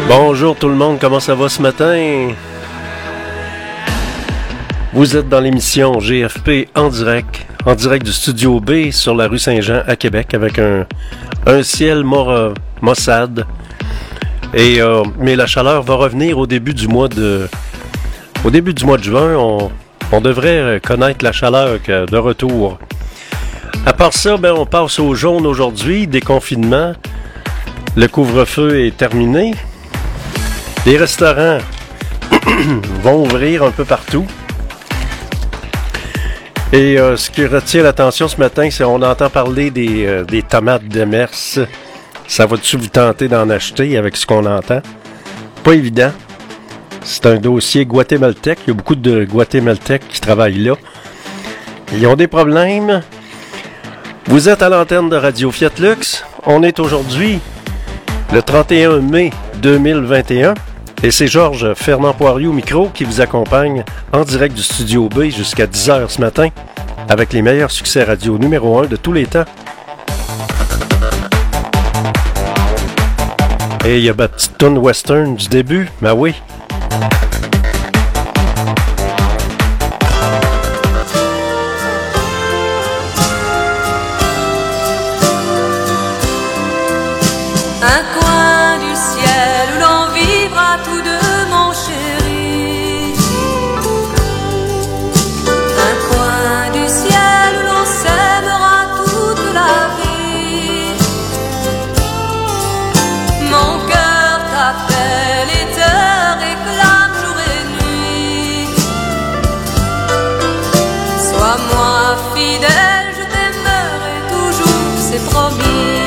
Bonjour tout le monde, comment ça va ce matin? Vous êtes dans l'émission GFP en direct du Studio B sur la rue Saint-Jean à Québec avec un ciel maussade. Mais la chaleur va revenir au début du mois de juin. On devrait connaître la chaleur de retour. À part ça, on passe au jaune aujourd'hui, déconfinement. Le couvre-feu est terminé. Les restaurants vont ouvrir un peu partout. Et ce qui retient l'attention ce matin, c'est qu'on entend parler des tomates de Mers. Ça va-tu vous tenter d'en acheter avec ce qu'on entend? Pas évident. C'est un dossier guatémaltèque. Il y a beaucoup de Guatémaltèques qui travaillent là. Ils ont des problèmes. Vous êtes à l'antenne de Radio Fiat Lux. On est aujourd'hui le 31 mai 2021. Et c'est Georges Fernand Poirier au micro qui vous accompagne en direct du Studio B jusqu'à 10h ce matin avec les meilleurs succès radio numéro 1 de tous les temps. Et il y a ma petite toune western du début, ben oui. Un coin du ciel où l'on vivra tous deux, mon chéri. Un coin du ciel où l'on s'aimera toute la vie. Mon cœur t'appelle et te réclame jour et nuit. Sois-moi fidèle, je t'aimerai toujours, c'est promis.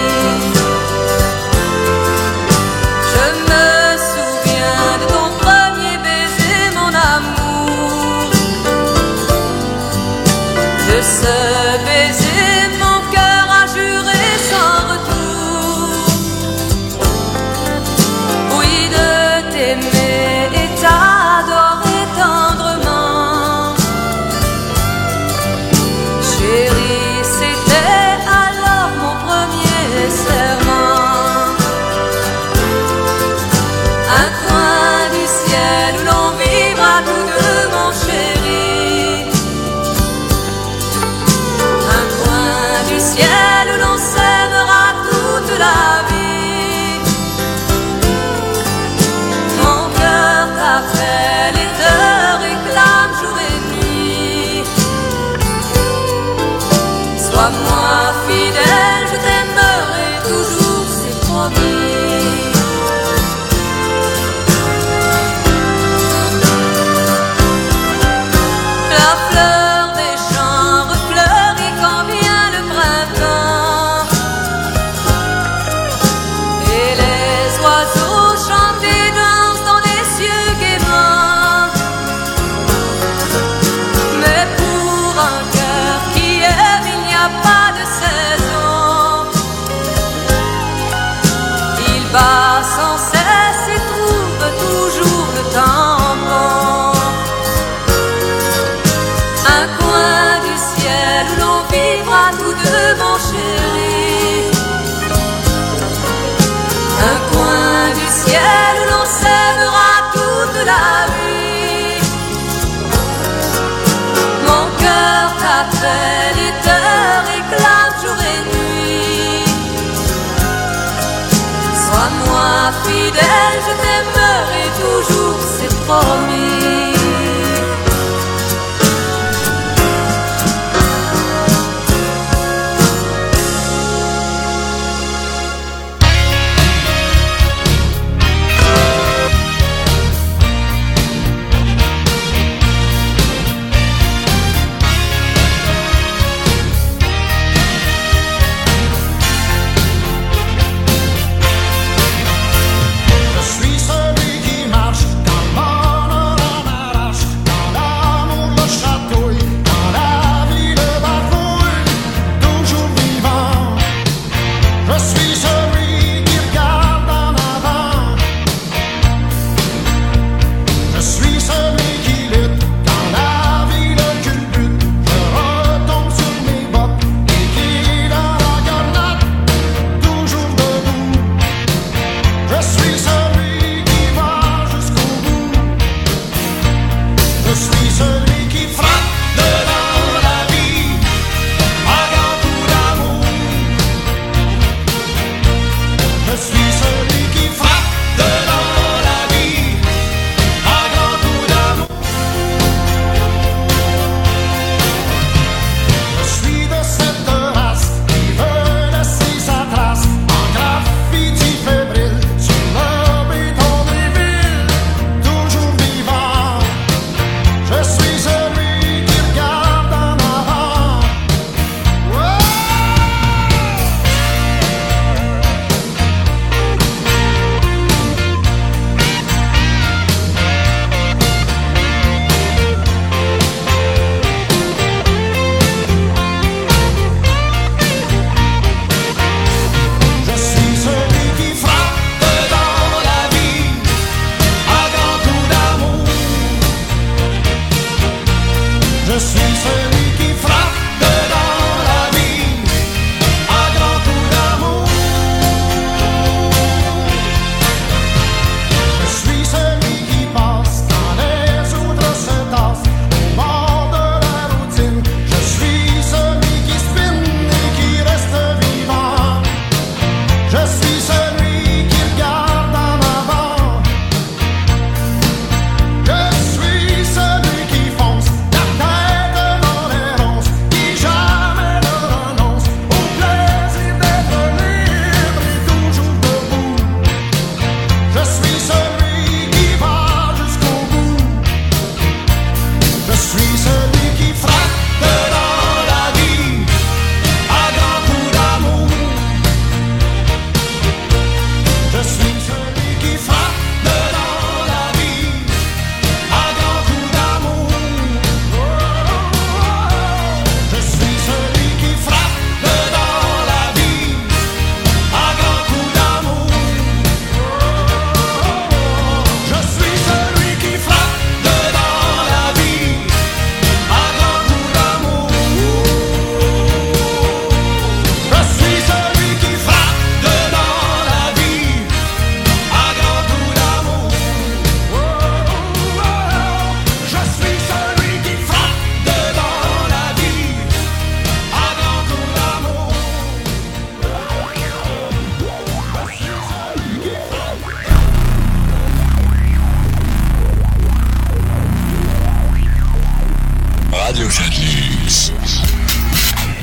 Ce baiser, mon cœur a juré sans retour. Oui, de t'aimer et t'adorer tendrement. Chérie, c'était alors mon premier serment. Un coin du ciel où l'on vivra tous deux, mon chéri. Ciel où l'on s'aimera toute la vie. Mon cœur t'appelle et te réclame jour et nuit. Sois-moi fidèle, je t'aimerai toujours, c'est promis. La fleur des champs refleurit quand vient le printemps. Et les oiseaux chantent et dansent dans les cieux gaiement. Mais pour un cœur qui aime, il n'y a pas de saison. Il bat sans cesse et trouve toujours le temps bon. Un coin du ciel où l'on vivra tous deux, mon chéri. Un coin du ciel où l'on s'aimera toute la vie. Mon cœur t'appelle et te réclame jour et nuit. Sois-moi fidèle, je t'aimerai toujours, c'est promis. Je suis celui qui marche dans le monde.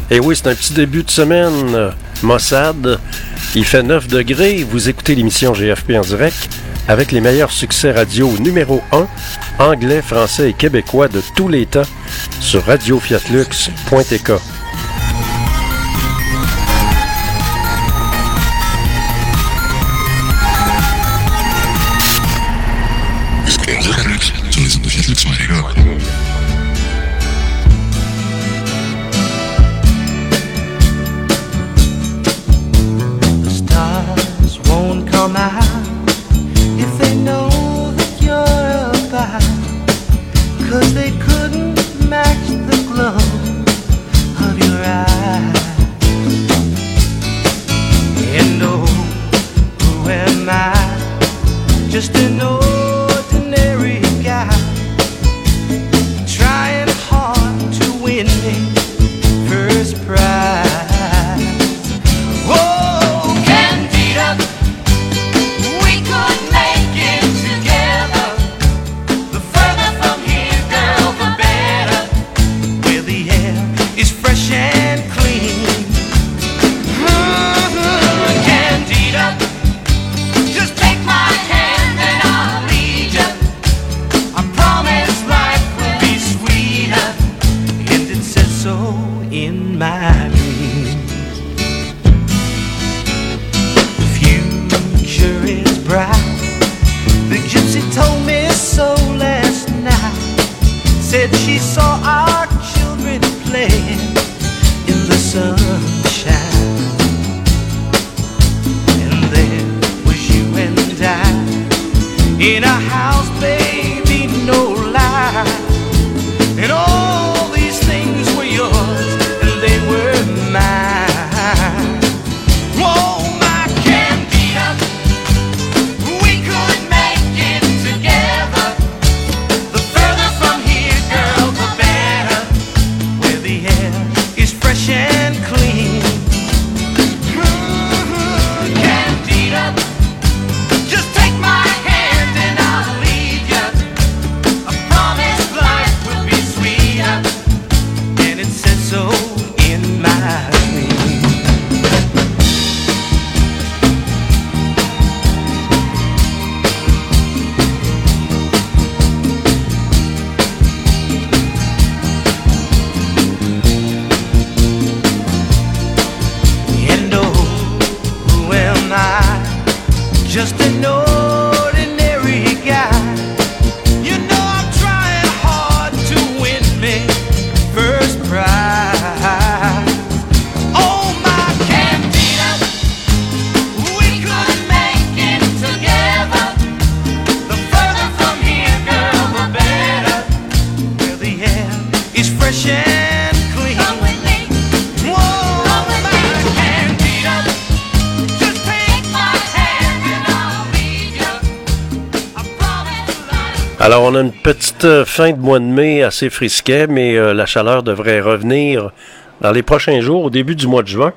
Et oui, c'est un petit début de semaine. Mossad, il fait 9 degrés. Vous écoutez l'émission GFP en direct avec les meilleurs succès radio numéro 1, anglais, français et québécois de tous les temps sur radiofiatlux.tk. Alors, on a une petite fin de mois de mai assez frisquet, mais la chaleur devrait revenir dans les prochains jours, au début du mois de juin.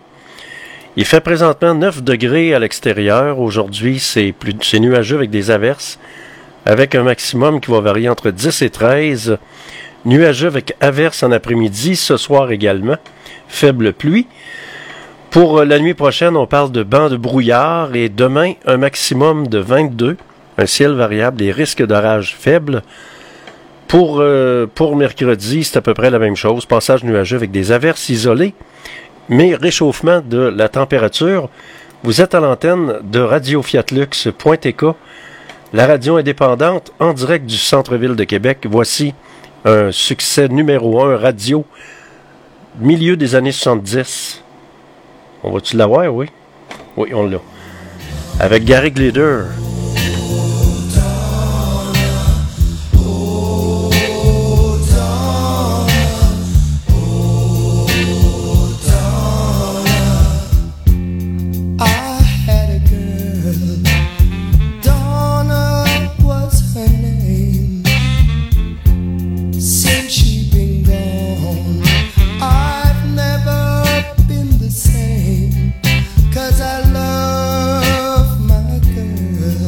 Il fait présentement 9 degrés à l'extérieur. Aujourd'hui, c'est nuageux avec des averses, avec un maximum qui va varier entre 10 et 13. Nuageux avec averses en après-midi, ce soir également. Faible pluie. Pour la nuit prochaine, on parle de bancs de brouillard et demain, un maximum de 22. Un ciel variable, des risques d'orage faibles. Pour mercredi, c'est à peu près la même chose. Passage nuageux avec des averses isolées, mais réchauffement de la température. Vous êtes à l'antenne de radiofiatlux.tk, la radio indépendante en direct du centre-ville de Québec. Voici un succès numéro 1 radio, milieu des années 70. On va-tu l'avoir, oui? Oui, on l'a. Avec Gary Glitter. I love my girl.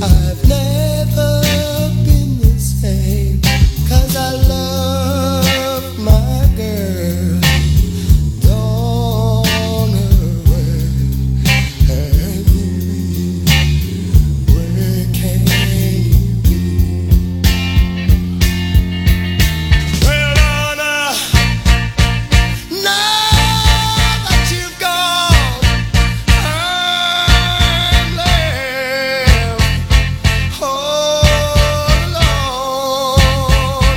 I've never been the same, 'cause I love my girl. Don't know where have you been? Where can you be? Well, Donna, now that you've gone, I'm left all alone.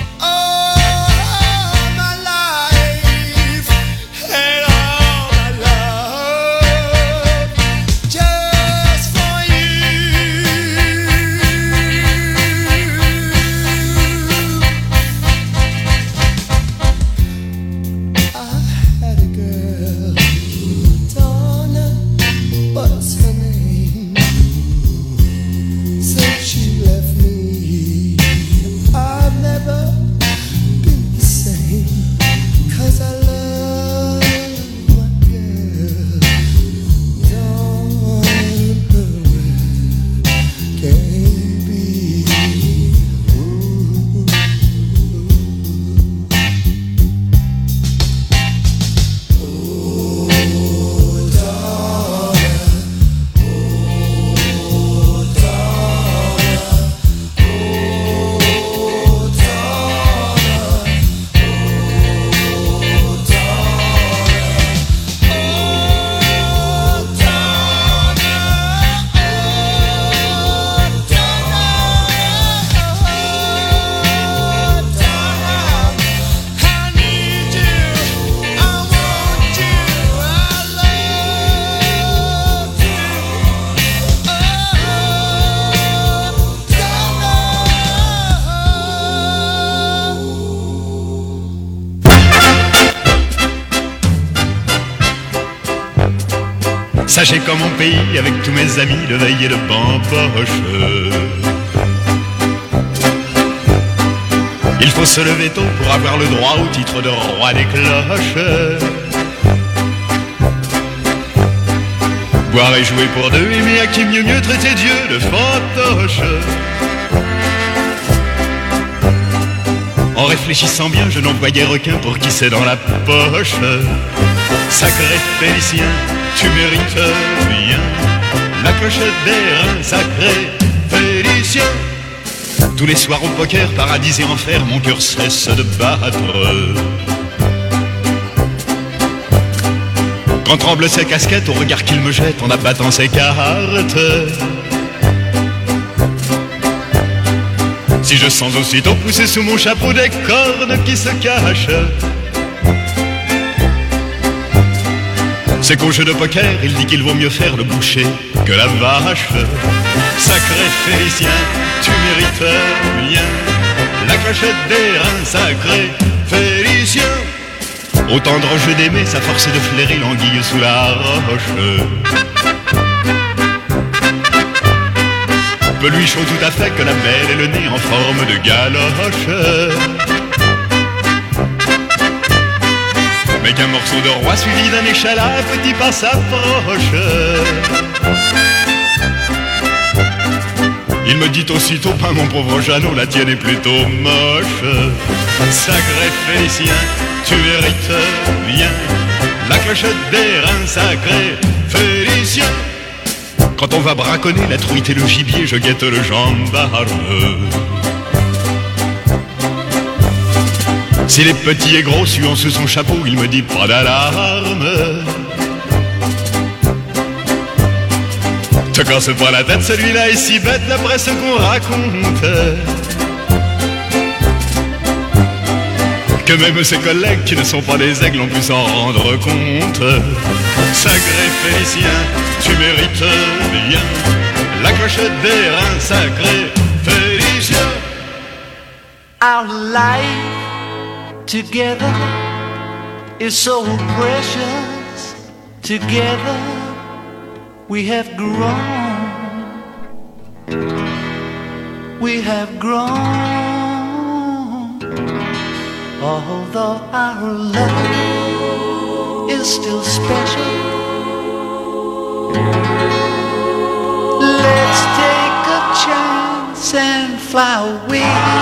All my life and all my love just for you. I had a girl, Donna, what's her name? Since she left me, I've never been the same, 'cause I love my girl. Don't know where can you be? Ooh. Sachez qu'en mon pays, avec tous mes amis, de veille et de bamboche, il faut se lever tôt pour avoir le droit au titre de roi des cloches. Boire et jouer pour deux, aimer à qui mieux traiter Dieu de fantoche. En réfléchissant bien, je n'en voyais requin pour qui c'est dans la poche. Sacré Félicien, tu mérites bien la clochette des reins, sacré Félicien. Tous les soirs au poker, paradis et enfer, mon cœur cesse de battre. Quand tremblent ses casquettes, au regard qu'il me jette en abattant ses cartes. Si je sens aussitôt pousser sous mon chapeau des cornes qui se cachent, c'est qu'au jeu de poker, il dit qu'il vaut mieux faire le boucher que la vache. Sacré Félicien, tu mérites bien la clochette des reins, sacré Félicien. Au tendre jeu d'aimer, sa force est de flairer l'anguille sous la roche. Peu chaud tout à fait que la belle et le nez en forme de galoche. Mais qu'un morceau de roi suivi d'un échalas, petit pas s'approche. Il me dit aussitôt, pas mon pauvre Jeannot, la tienne est plutôt moche. Sacré Félicien, tu mérites bien la clochette des reins, sacré Félicien. Quand on va braconner la truite et le gibier, je guette le gendarme. S'il est petit et gros, suant sous son chapeau, il me dit pas d'alarme. Te casse pas la tête, celui-là est si bête d'après ce qu'on raconte, que même ses collègues qui ne sont pas des aigles ont pu s'en rendre compte. Sacré Félicien, tu mérites bien la clochette des reins, sacré Félicien. Our life together is so precious. Together we have grown. We have grown. Although our love is still special, let's take a fly away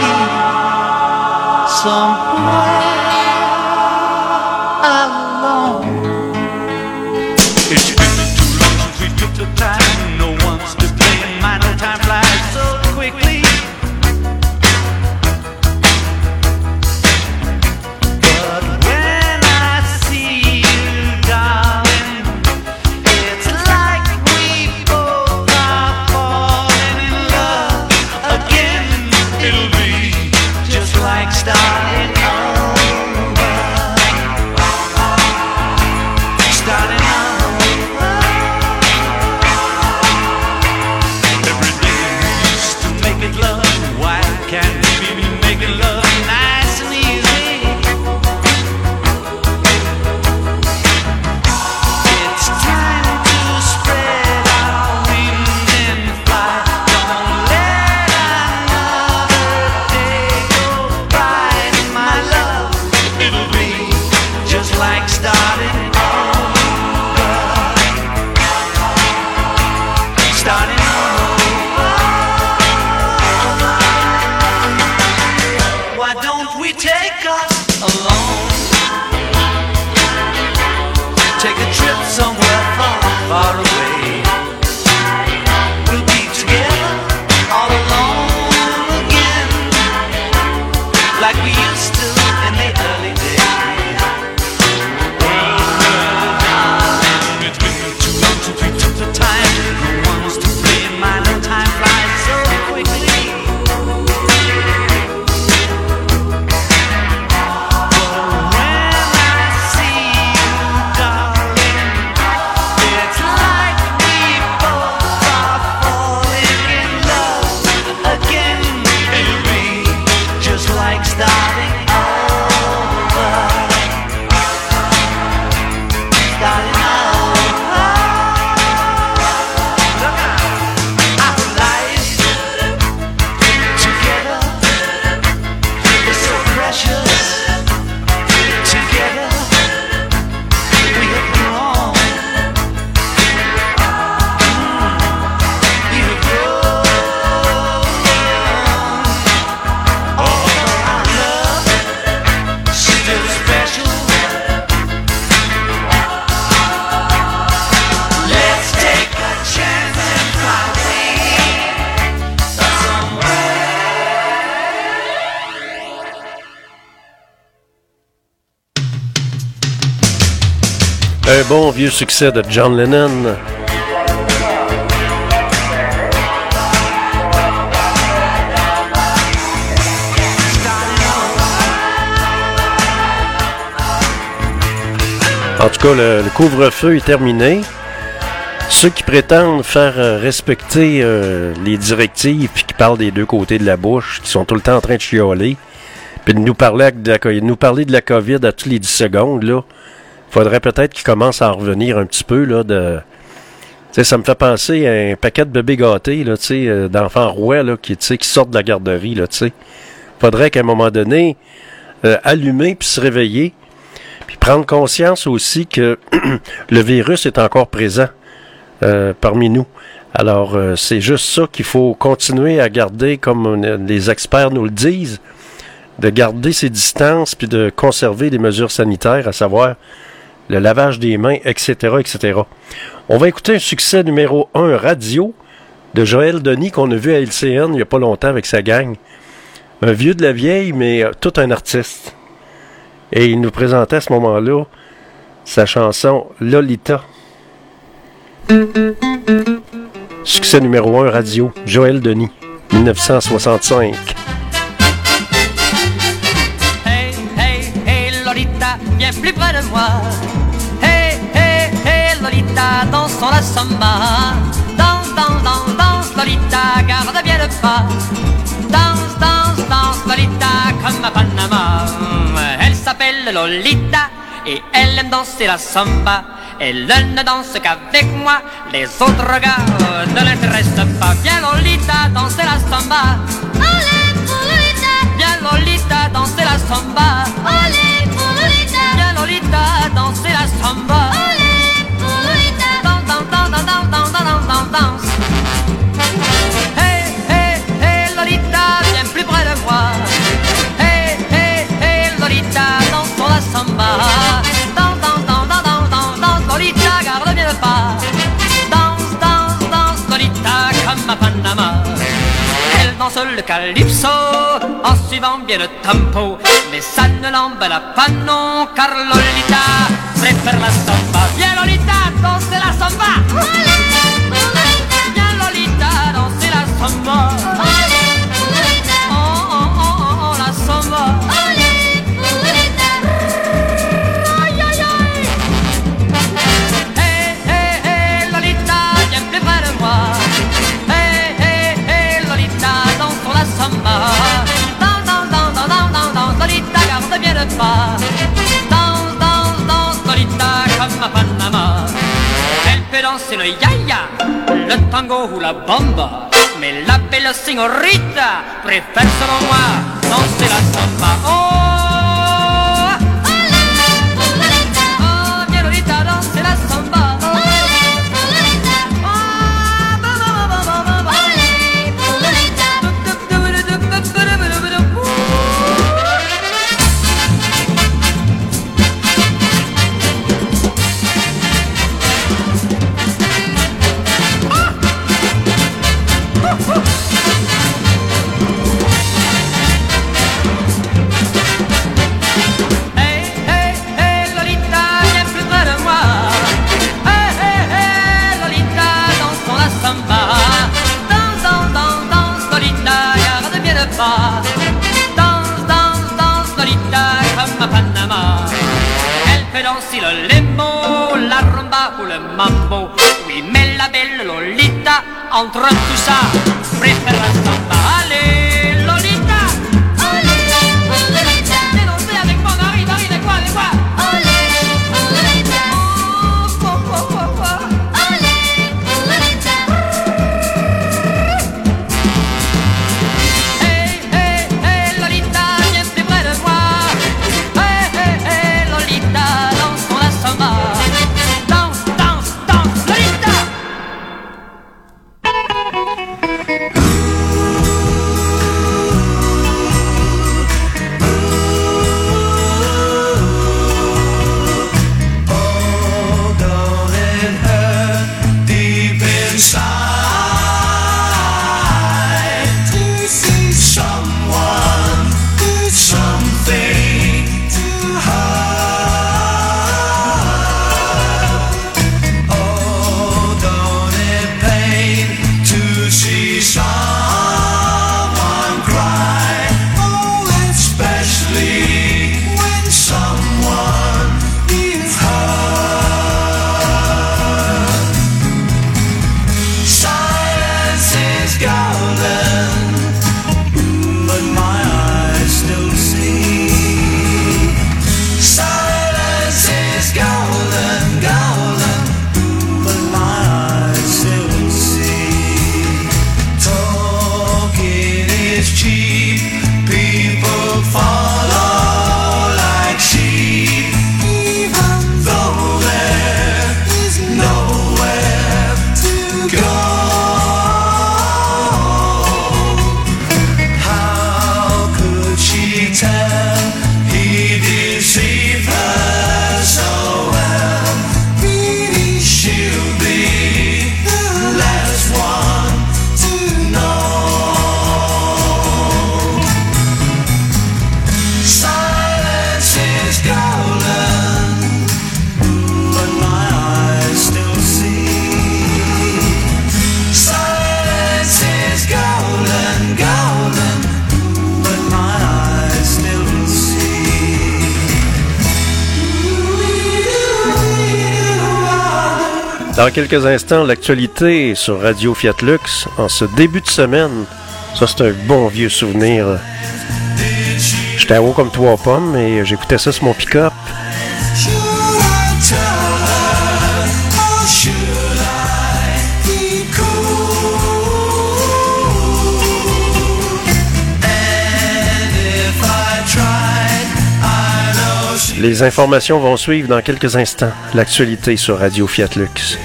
somewhere alone. It's been too long since we took the time. No one's to blame. My no time flies so quickly. But when I see you, darling, it's like we both are falling in love again. It'll be just like starting over. Starting over. Every day we used to make it love. Why can't we be making love nice and easy? It's time to spread our wings and fly. Don't let another day go by, my love. It'll be just like starting over. Starting over. Why don't we take us alone? Take a trip somewhere far, far away. We'll be together all alone again, like we used to in the early days. Darling, it's been too long since we took the time. No one's to blame. My no time flies so quickly. When I see you, darling, it's like we both are falling in love again. It'll be just like starting over. Starting over. Look out. Our lives together is so precious. Together we have grown. We have grown. Although our love still special. Let's take a chance and fly away somewhere. Un bon vieux succès de John Lennon. En tout cas, le couvre-feu est terminé. Ceux qui prétendent faire respecter les directives puis qui parlent des deux côtés de la bouche, qui sont tout le temps en train de chialer, puis de nous parler de la COVID à tous les 10 secondes, là, faudrait peut-être qu'ils commencent à en revenir un petit peu, là, de... Tu sais, ça me fait penser à un paquet de bébés gâtés, là, tu sais, d'enfants rois, là, qui sortent de la garderie, là, tu sais. Faudrait qu'à un moment donné, allumer puis se réveiller, puis prendre conscience aussi que le virus est encore présent parmi nous. Alors, c'est juste ça qu'il faut continuer à garder, comme les experts nous le disent, de garder ses distances puis de conserver les mesures sanitaires, à savoir le lavage des mains, etc., etc. On va écouter un succès numéro 1 radio de Joël Denis qu'on a vu à LCN il n'y a pas longtemps avec sa gang. Un vieux de la vieille, mais tout un artiste. Et il nous présentait à ce moment-là sa chanson Lolita. Succès numéro 1 radio, Joël Denis, 1965. Hey, hey, hey, Lolita, viens plus près de moi. Hey, hey, hey, Lolita, dansons la samba. Danse, danse, danse, danse, Lolita, garde bien le pas. Danse, danse, danse, Lolita, comme à Panama. Elle s'appelle Lolita et elle aime danser la samba. Elle ne danse qu'avec moi, les autres gars ne l'intéressent pas. Viens Lolita, danser la samba. Olé pour Lolita, Viens Lolita, danser la samba. olé pour Lolita, Viens Lolita, danser la samba. olé pour Lolita. Danse, danse, danse, danse, danse, danse, danse, danse. Hey, hey, hey, Lolita, danse le calypso en suivant bien le tempo. Mais ça ne l'emballa pas non, car Lolita préfère la samba. Viens Lolita, danser la samba. Viens Lolita, danser la samba. Oh, la samba. Lolita, garde bien le pas. Danse, danse, danse, Lolita, comme à Panama. Elle peut danser le yaya, le tango ou la bomba. Mais la belle signorita préfère selon moi danser la samba. Oh, oh, bien Lolita, danser la samba. Danse, danse, danse, Lolita, comme à Panama. Elle peut danser le lembo, la rumba ou le mambo. Oui, mais la belle Lolita, entre tout ça, préfère la samba. Allez, Lolita, allez, Lolita, viens danser avec moi, arrive, avec quoi, avec quoi. Allez, Lolita, oh, oh, oh, oh, oh. Allez, Lolita. Dans quelques instants, l'actualité sur Radio Fiat Lux en ce début de semaine. Ça, c'est un bon vieux souvenir. J'étais haut comme 3 pommes et j'écoutais ça sur mon pick-up. Les informations vont suivre dans quelques instants. L'actualité sur Radio Fiat Lux.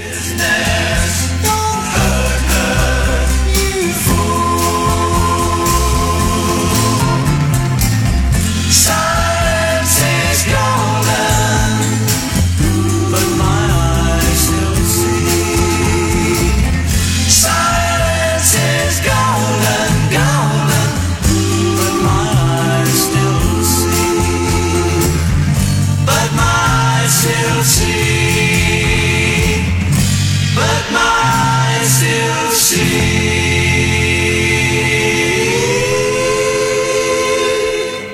Silence is golden, golden.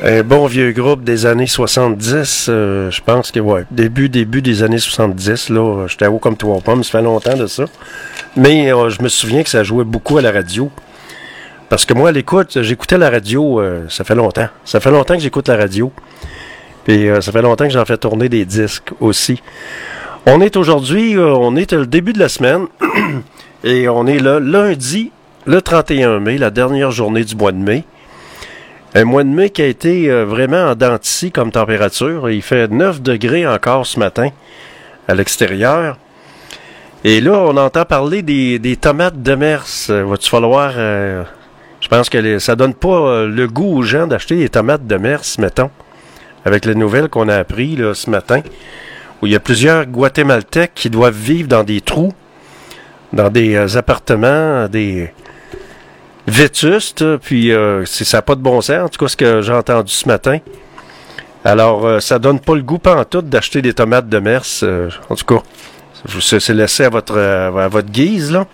Un bon vieux groupe des années 70, je pense que, ouais, début des années 70, là, j'étais haut comme trois pommes, ça fait longtemps de ça. Mais je me souviens que ça jouait beaucoup à la radio. Parce que moi, à l'écoute, j'écoutais la radio, ça fait longtemps. Ça fait longtemps que j'écoute la radio. Puis ça fait longtemps que j'en fais tourner des disques aussi. On est aujourd'hui, on est le début de la semaine, et on est le lundi, le 31 mai, la dernière journée du mois de mai. Un mois de mai qui a été vraiment en dents de scie comme température. Il fait 9 degrés encore ce matin à l'extérieur. Et là, on entend parler des tomates de Mers. Va-tu falloir... je pense que ça donne pas le goût aux gens d'acheter des tomates de Mers, mettons, avec les nouvelles qu'on a apprises là, ce matin, où il y a plusieurs Guatémaltèques qui doivent vivre dans des trous, dans des appartements, des... vétuste, puis ça n'a pas de bon sens, en tout cas ce que j'ai entendu ce matin. Alors, ça donne pas le goût pantoute d'acheter des tomates de Mers, en tout cas, c'est laissé à votre guise, là.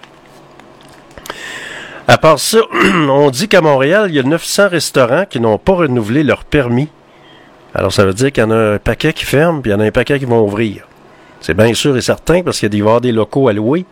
À part ça, on dit qu'à Montréal, il y a 900 restaurants qui n'ont pas renouvelé leur permis. Alors, ça veut dire qu'il y en a un paquet qui ferme, puis il y en a un paquet qui vont ouvrir. C'est bien sûr et certain, parce qu'il va y avoir des locaux à louer.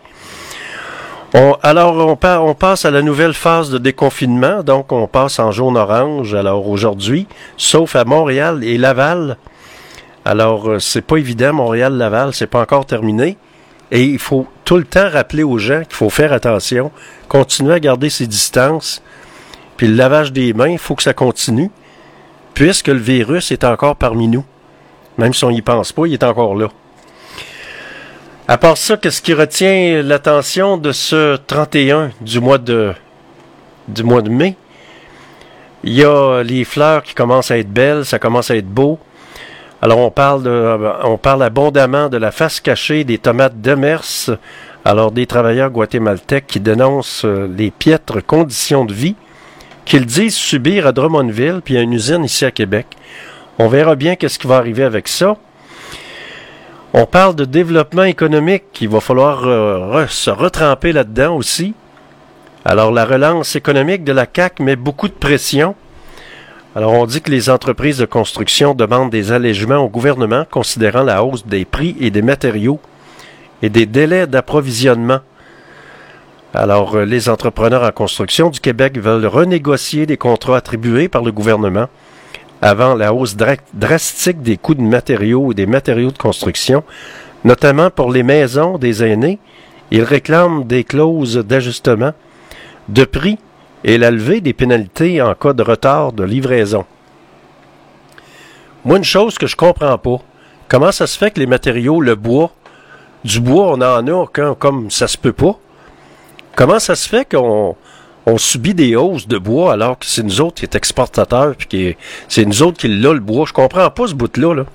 On passe à la nouvelle phase de déconfinement, donc on passe en jaune orange, alors aujourd'hui, sauf à Montréal et Laval. Alors, c'est pas évident, Montréal-Laval, c'est pas encore terminé. Et il faut tout le temps rappeler aux gens qu'il faut faire attention, continuer à garder ses distances, puis le lavage des mains, il faut que ça continue, puisque le virus est encore parmi nous. Même si on n'y pense pas, il est encore là. À part ça, qu'est-ce qui retient l'attention de ce 31 du mois de mai? Il y a les fleurs qui commencent à être belles, ça commence à être beau. Alors on parle abondamment de la face cachée des tomates de Mers. Alors des travailleurs guatémaltèques qui dénoncent les piètres conditions de vie qu'ils disent subir à Drummondville, puis à une usine ici à Québec. On verra bien qu'est-ce qui va arriver avec ça. On parle de développement économique, il va falloir se retremper là-dedans aussi. Alors la relance économique de la CAQ met beaucoup de pression. Alors on dit que les entreprises de construction demandent des allègements au gouvernement considérant la hausse des prix et des matériaux et des délais d'approvisionnement. Alors les entrepreneurs en construction du Québec veulent renégocier des contrats attribués par le gouvernement avant la hausse drastique des coûts de matériaux et des matériaux de construction, notamment pour les maisons des aînés. Ils réclament des clauses d'ajustement de prix et la levée des pénalités en cas de retard de livraison. Moi, une chose que je comprends pas, comment ça se fait que les matériaux, le bois, du bois, on en a comme ça se peut pas? Comment ça se fait qu'on subit des hausses de bois alors que c'est nous autres qui est exportateurs puis c'est nous autres qui l'a le bois? Je comprends pas ce bout-là, là.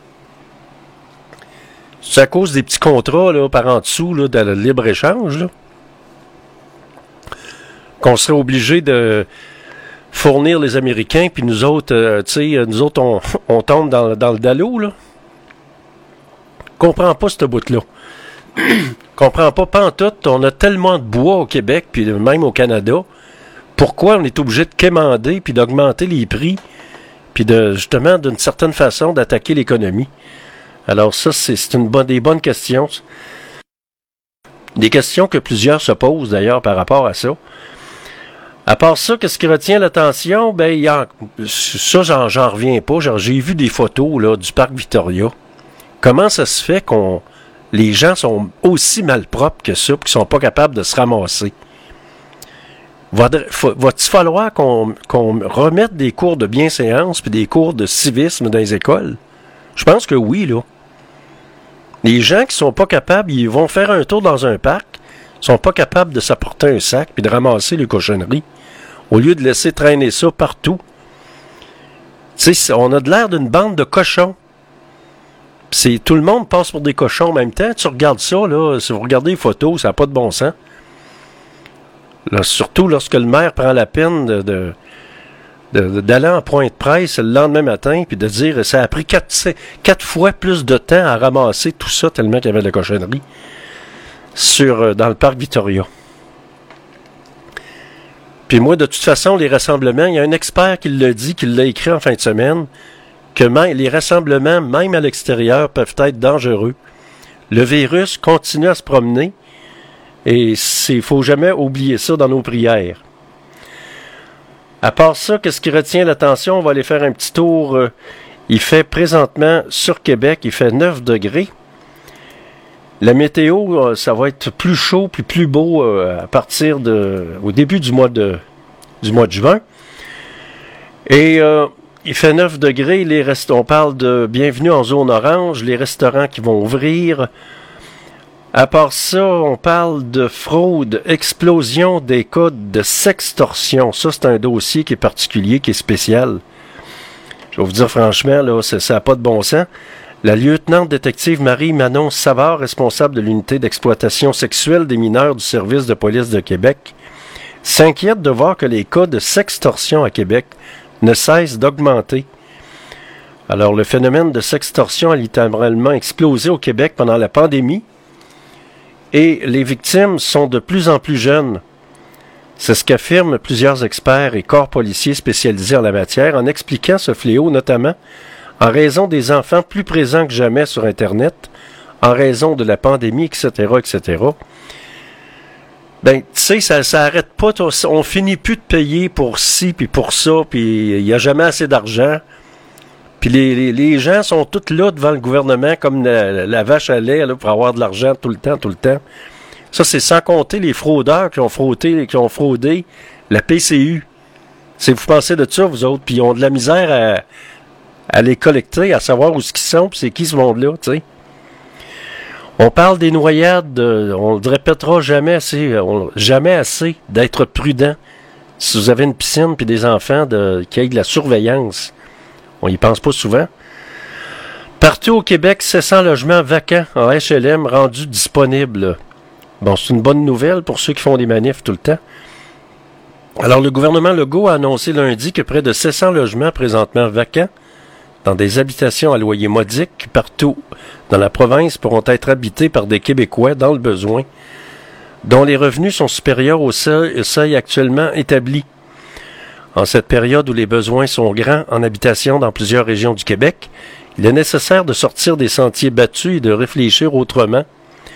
C'est à cause des petits contrats là, par en dessous là, de le libre-échange, là, qu'on serait obligé de fournir les Américains, puis nous autres, on tombe dans le dallo, là. Comprends pas ce bout-là. Comprends pas pantoute, on a tellement de bois au Québec, puis même au Canada. Pourquoi on est obligé de quémander, puis d'augmenter les prix, puis justement, d'une certaine façon, d'attaquer l'économie? Alors ça, c'est des bonnes questions. Des questions que plusieurs se posent, d'ailleurs, par rapport à ça. À part ça, qu'est-ce qui retient l'attention? Ben, ça, j'en reviens pas. J'ai vu des photos là, du parc Victoria. Comment ça se fait les gens sont aussi malpropres que ça, qu'ils sont pas capables de se ramasser? Va-t-il falloir qu'on remette des cours de bienséance puis des cours de civisme dans les écoles? Je pense que oui, là. Les gens qui sont pas capables, ils vont faire un tour dans un parc, sont pas capables de s'apporter un sac puis de ramasser les cochonneries, au lieu de laisser traîner ça partout. Tu sais, on a de l'air d'une bande de cochons. Tout le monde passe pour des cochons en même temps. Tu regardes ça, là, si vous regardez les photos, ça n'a pas de bon sens. Là, surtout lorsque le maire prend la peine d'aller en point de presse le lendemain matin puis de dire ça a pris 4 fois plus de temps à ramasser tout ça tellement qu'il y avait de la cochonnerie dans le parc Victoria. Puis moi, de toute façon, les rassemblements, il y a un expert qui l'a dit, qui l'a écrit en fin de semaine, que les rassemblements, même à l'extérieur, peuvent être dangereux. Le virus continue à se promener et il faut jamais oublier ça dans nos prières. À part ça, qu'est-ce qui retient l'attention? On va aller faire un petit tour. Il fait présentement, sur Québec, il fait 9 degrés. La météo, ça va être plus chaud puis plus beau à partir au début du mois de juin. Et il fait 9 degrés. On parle de bienvenue en zone orange, les restaurants qui vont ouvrir. À part ça, on parle de fraude, explosion des cas de sextorsion. Ça, c'est un dossier qui est particulier, qui est spécial. Je vais vous dire franchement, là, ça n'a pas de bon sens. La lieutenant détective Marie-Manon Savard, responsable de l'unité d'exploitation sexuelle des mineurs du service de police de Québec, s'inquiète de voir que les cas de sextorsion à Québec ne cessent d'augmenter. Alors, le phénomène de sextorsion a littéralement explosé au Québec pendant la pandémie et les victimes sont de plus en plus jeunes. C'est ce qu'affirment plusieurs experts et corps policiers spécialisés en la matière en expliquant ce fléau notamment en raison des enfants plus présents que jamais sur Internet, en raison de la pandémie, etc., etc. Ben, tu sais, ça arrête pas. On finit plus de payer pour ci, puis pour ça, puis il n'y a jamais assez d'argent. Puis les gens sont tous là devant le gouvernement comme la vache à lait là, pour avoir de l'argent tout le temps. Ça, c'est sans compter les fraudeurs qui ont fraudé la PCU. Si vous pensez de ça, vous autres, puis ils ont de la misère à les collecter, à savoir où ils sont, puis c'est qui ce monde-là, tu sais. On parle des noyades, on le répétera jamais assez d'être prudent. Si vous avez une piscine puis des enfants qui aient de la surveillance, on y pense pas souvent. Partout au Québec, 700 logements vacants en HLM rendus disponibles. Bon, c'est une bonne nouvelle pour ceux qui font des manifs tout le temps. Alors, le gouvernement Legault a annoncé lundi que près de 700 logements présentement vacants dans des habitations à loyer modique partout dans la province pourront être habités par des Québécois dans le besoin, dont les revenus sont supérieurs au seuil actuellement établi. En cette période où les besoins sont grands en habitation dans plusieurs régions du Québec, il est nécessaire de sortir des sentiers battus et de réfléchir autrement.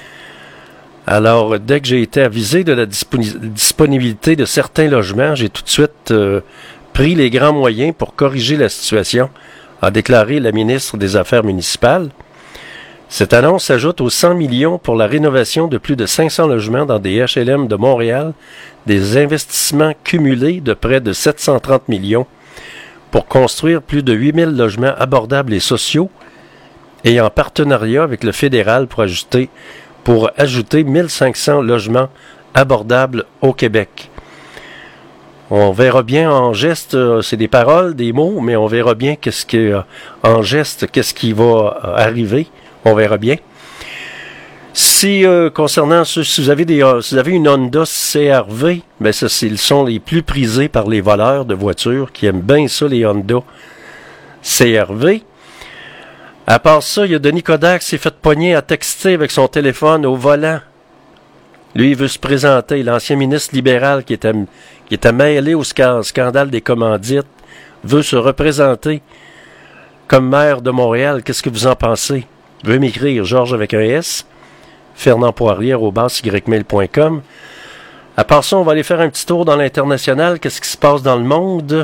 Alors, dès que j'ai été avisé de la disponibilité de certains logements, j'ai tout de suite pris les grands moyens pour corriger la situation, a déclaré la ministre des Affaires municipales. Cette annonce s'ajoute aux 100 millions pour la rénovation de plus de 500 logements dans des HLM de Montréal, des investissements cumulés de près de 730 millions pour construire plus de 8000 logements abordables et sociaux et en partenariat avec le fédéral pour ajouter 1500 logements abordables au Québec. On verra bien en geste, c'est des paroles, des mots, mais on verra bien qu'est-ce qui va arriver. On verra bien. Concernant si vous avez une Honda CR-V, ben ça, ils sont les plus prisés par les voleurs de voitures qui aiment bien ça, les Honda CR-V. À part ça, il y a Denis Coderre qui s'est fait pogner à texter avec son téléphone au volant. Lui, il veut se présenter. L'ancien ministre libéral qui était mêlé au scandale des commandites veut se représenter comme maire de Montréal. Qu'est-ce que vous en pensez? Vous pouvez m'écrire Georges avec un S, Fernand Poirier@ymail.com. À part ça, on va aller faire un petit tour dans l'international. Qu'est-ce qui se passe dans le monde?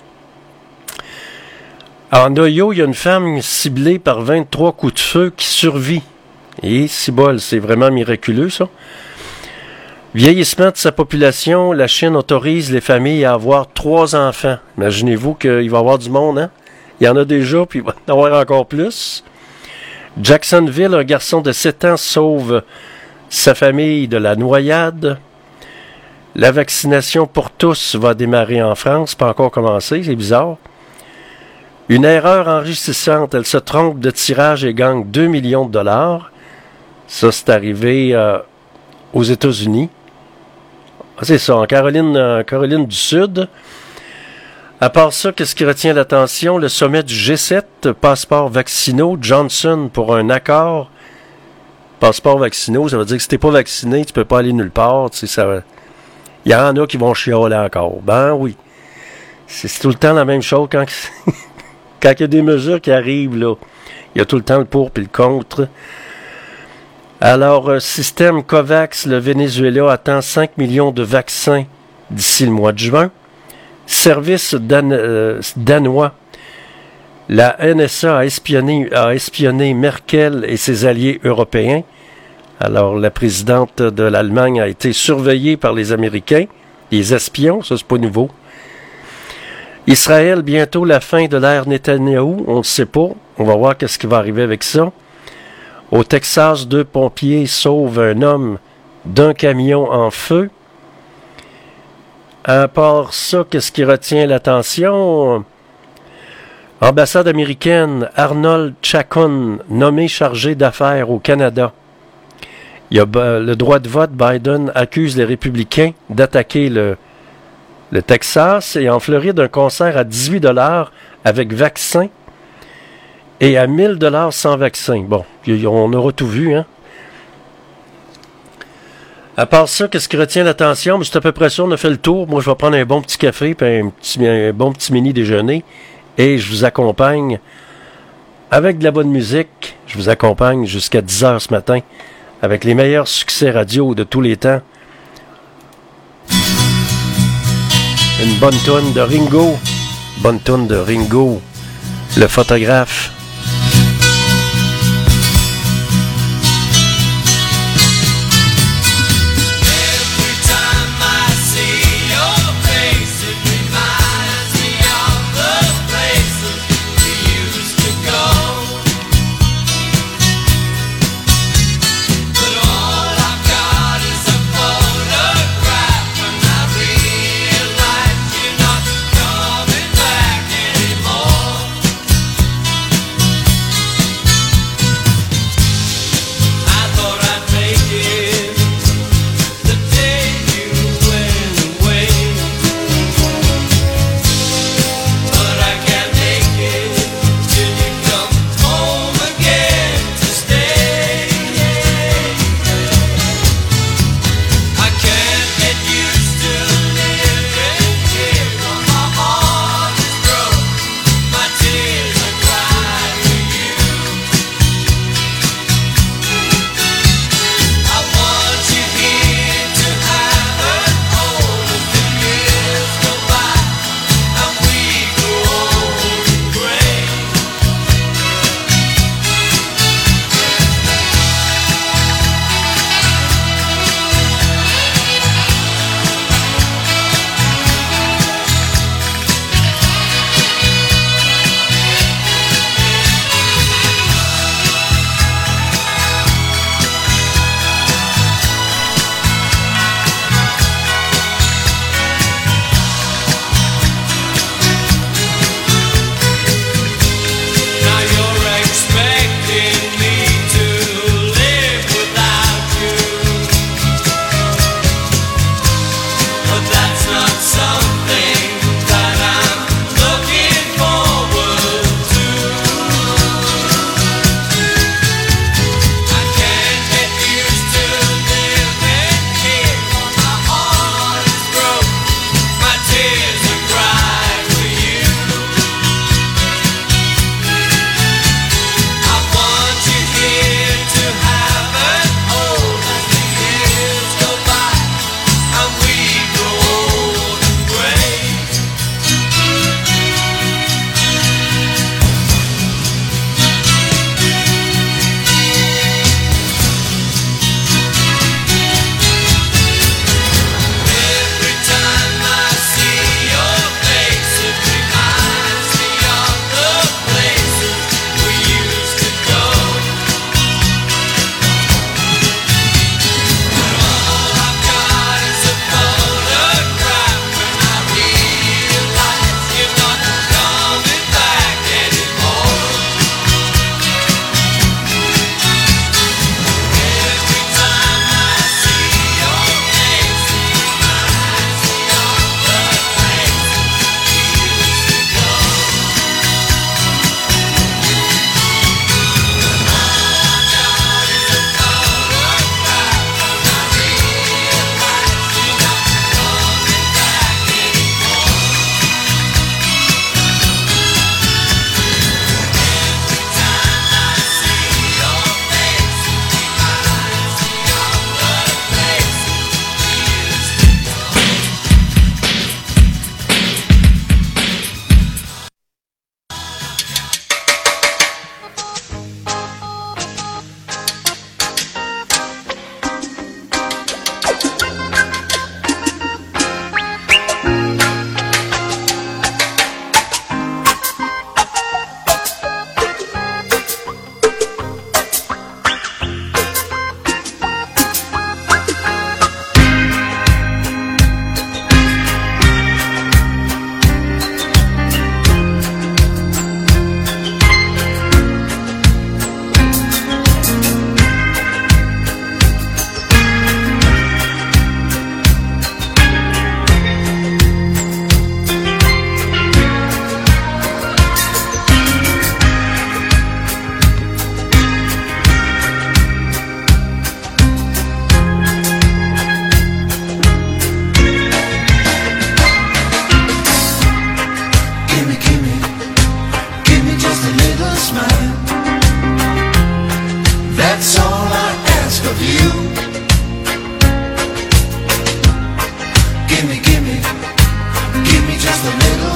En Ohio, il y a une femme ciblée par 23 coups de feu qui survit. Et cibole, c'est vraiment miraculeux, ça. Vieillissement de sa population, la Chine autorise les familles à avoir 3 enfants. Imaginez-vous qu'il va y avoir du monde, hein? Il y en a déjà, puis il va y en avoir encore plus. Jacksonville, un garçon de 7 ans sauve sa famille de la noyade. La vaccination pour tous va démarrer en France, pas encore commencé, c'est bizarre. Une erreur enrichissante, elle se trompe de tirage et gagne 2 millions de dollars. Ça, c'est arrivé aux États-Unis. C'est ça, en Caroline du Sud. À part ça, qu'est-ce qui retient l'attention? Le sommet du G7, passeport vaccinaux, Johnson pour un accord. Passeport vaccinaux, ça veut dire que si t'es pas vacciné, tu peux pas aller nulle part. Tu sais, ça, Il y en a qui vont chialer encore. Ben oui. C'est tout le temps la même chose quand quand il y a des mesures qui arrivent, là. Il y a tout le temps le pour et le contre. Alors, système COVAX, le Venezuela attend 5 millions de vaccins d'ici le mois de juin. Service danois. La NSA a espionné Merkel et ses alliés européens. Alors, la présidente de l'Allemagne a été surveillée par les Américains. Les espions, ça c'est pas nouveau. Israël, bientôt la fin de l'ère Netanyahou, on ne sait pas. On va voir qu'est-ce qui va arriver avec ça. Au Texas, 2 pompiers sauvent un homme d'un camion en feu. À part ça, qu'est-ce qui retient l'attention? Ambassade américaine, Arnold Chacon, nommé chargé d'affaires au Canada. Il y a le droit de vote. Biden accuse les républicains d'attaquer le Texas. Et en Floride, un concert à 18 $ avec vaccin et à 1000 $ sans vaccin. Bon, on aura tout vu, hein? À part ça, qu'est-ce qui retient l'attention? C'est à peu près ça, on a fait le tour. Moi, je vais prendre un bon petit café et un bon petit mini-déjeuner. Et je vous accompagne avec de la bonne musique. Je vous accompagne jusqu'à 10h ce matin avec les meilleurs succès radio de tous les temps. Une bonne toune de Ringo. Bonne toune de Ringo, le photographe.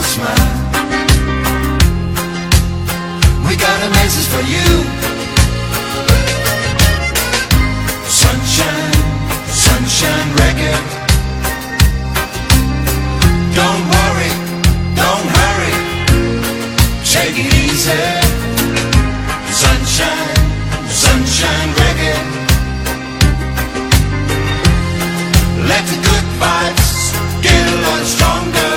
little smile. We got a message for you. Sunshine, sunshine reggae. Don't worry, don't hurry. Take it easy. Sunshine, sunshine reggae. Let the good vibes get a lot stronger.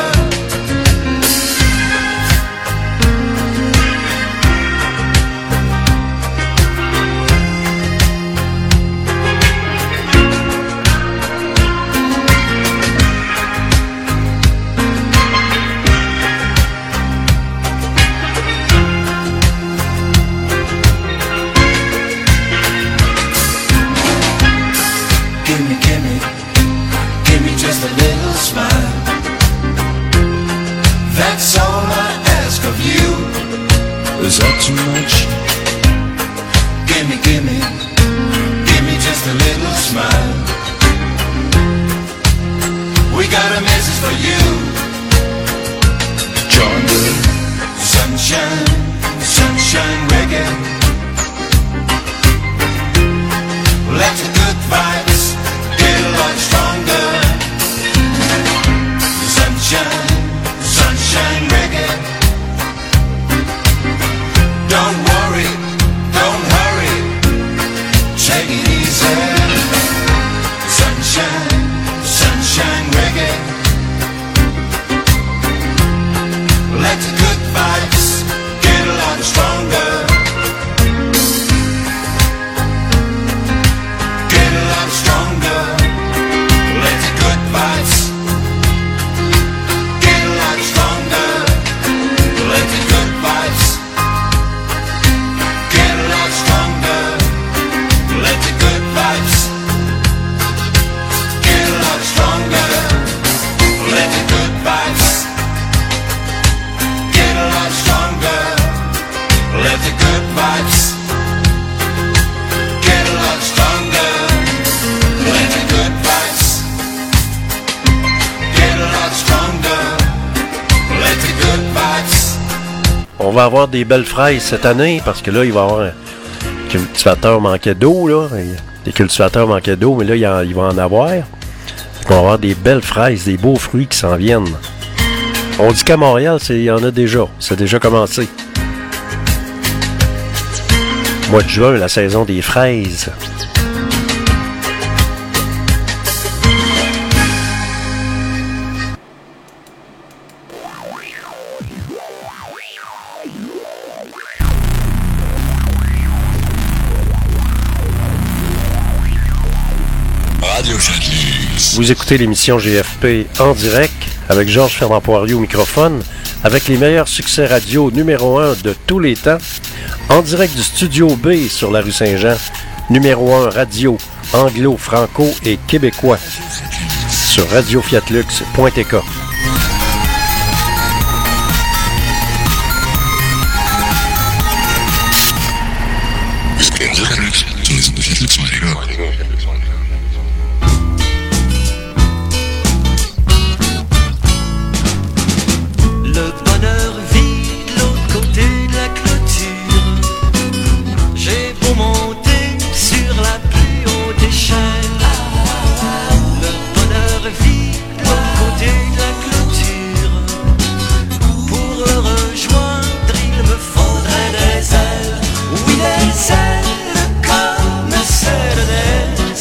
Give me just a little smile. That's all I ask of you. Is that too much? Give me just a little smile. We got a message for you. Join the sunshine, sunshine reggae. Let the good vibes get a lot stronger. Sunshine, sunshine reggae. Don't worry, don't hurry. Take it easy. Sunshine, sunshine reggae. Let the good vibes get a lot stronger. Get a lot stronger. Let the good vibes get a lot stronger. Let the good vibes get a lot stronger. Let the good vibes get a lot stronger. Let the good vibes get a lot stronger. Let the good vibes get a lot stronger. Let the good vibes get a lot stronger. Let the good vibes. On va avoir des belles fraises cette année parce que là, il va y avoir un cultivateur manquait d'eau. Là. Les cultivateurs manquaient d'eau, mais là, il va en avoir. On va avoir des belles fraises, des beaux fruits qui s'en viennent. On dit qu'à Montréal, il y en a déjà. C'est déjà commencé. Mois de juin, la saison des fraises. Radio Focus. Vous écoutez l'émission GFP en direct avec Georges Fernand Poirier au microphone, avec les meilleurs succès radio numéro 1 de tous les temps, en direct du Studio B sur la rue Saint-Jean, numéro 1 radio anglo, franco et québécois sur radiofiatlux.tk. Le bonheur vit de l'autre côté de la clôture. J'ai beau monter sur la plus haute échelle. Le bonheur vit de l'autre côté de la clôture. Pour le rejoindre, il me faudrait des ailes. Oui, des ailes comme celles des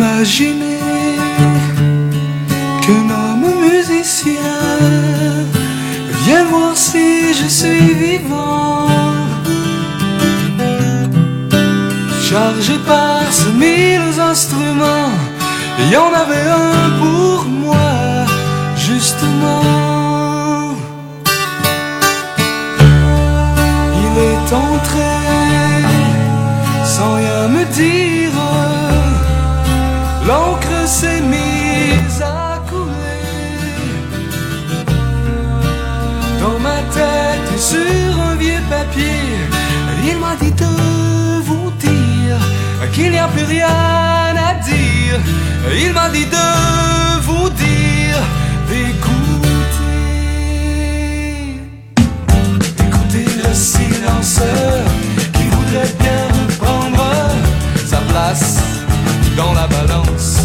Imaginez qu'un homme musicien vienne voir si je suis vivant, chargé par ce 1000 instruments. Il y en avait un pour moi, justement. Il est entré sans rien me dire. L'encre s'est mise à couler dans ma tête et sur un vieux papier. Il m'a dit de vous dire qu'il n'y a plus rien à dire. Il m'a dit de vous dire d'écouter le silenceur qui voudrait bien reprendre sa place dans la balance,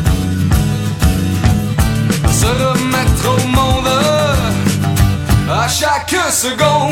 se remettre au monde à chaque seconde.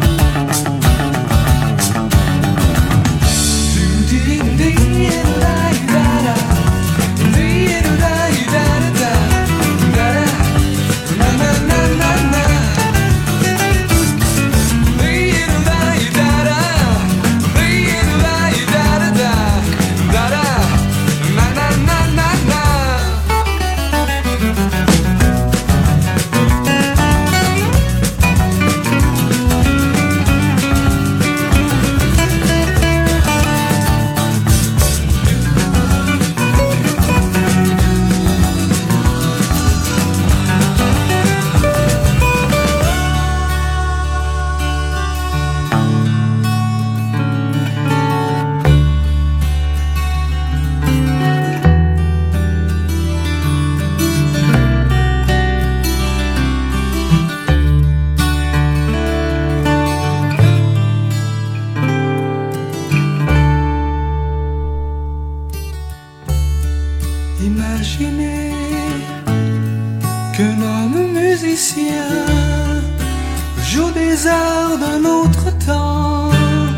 Imaginez qu'un homme musicien joue des airs d'un autre temps,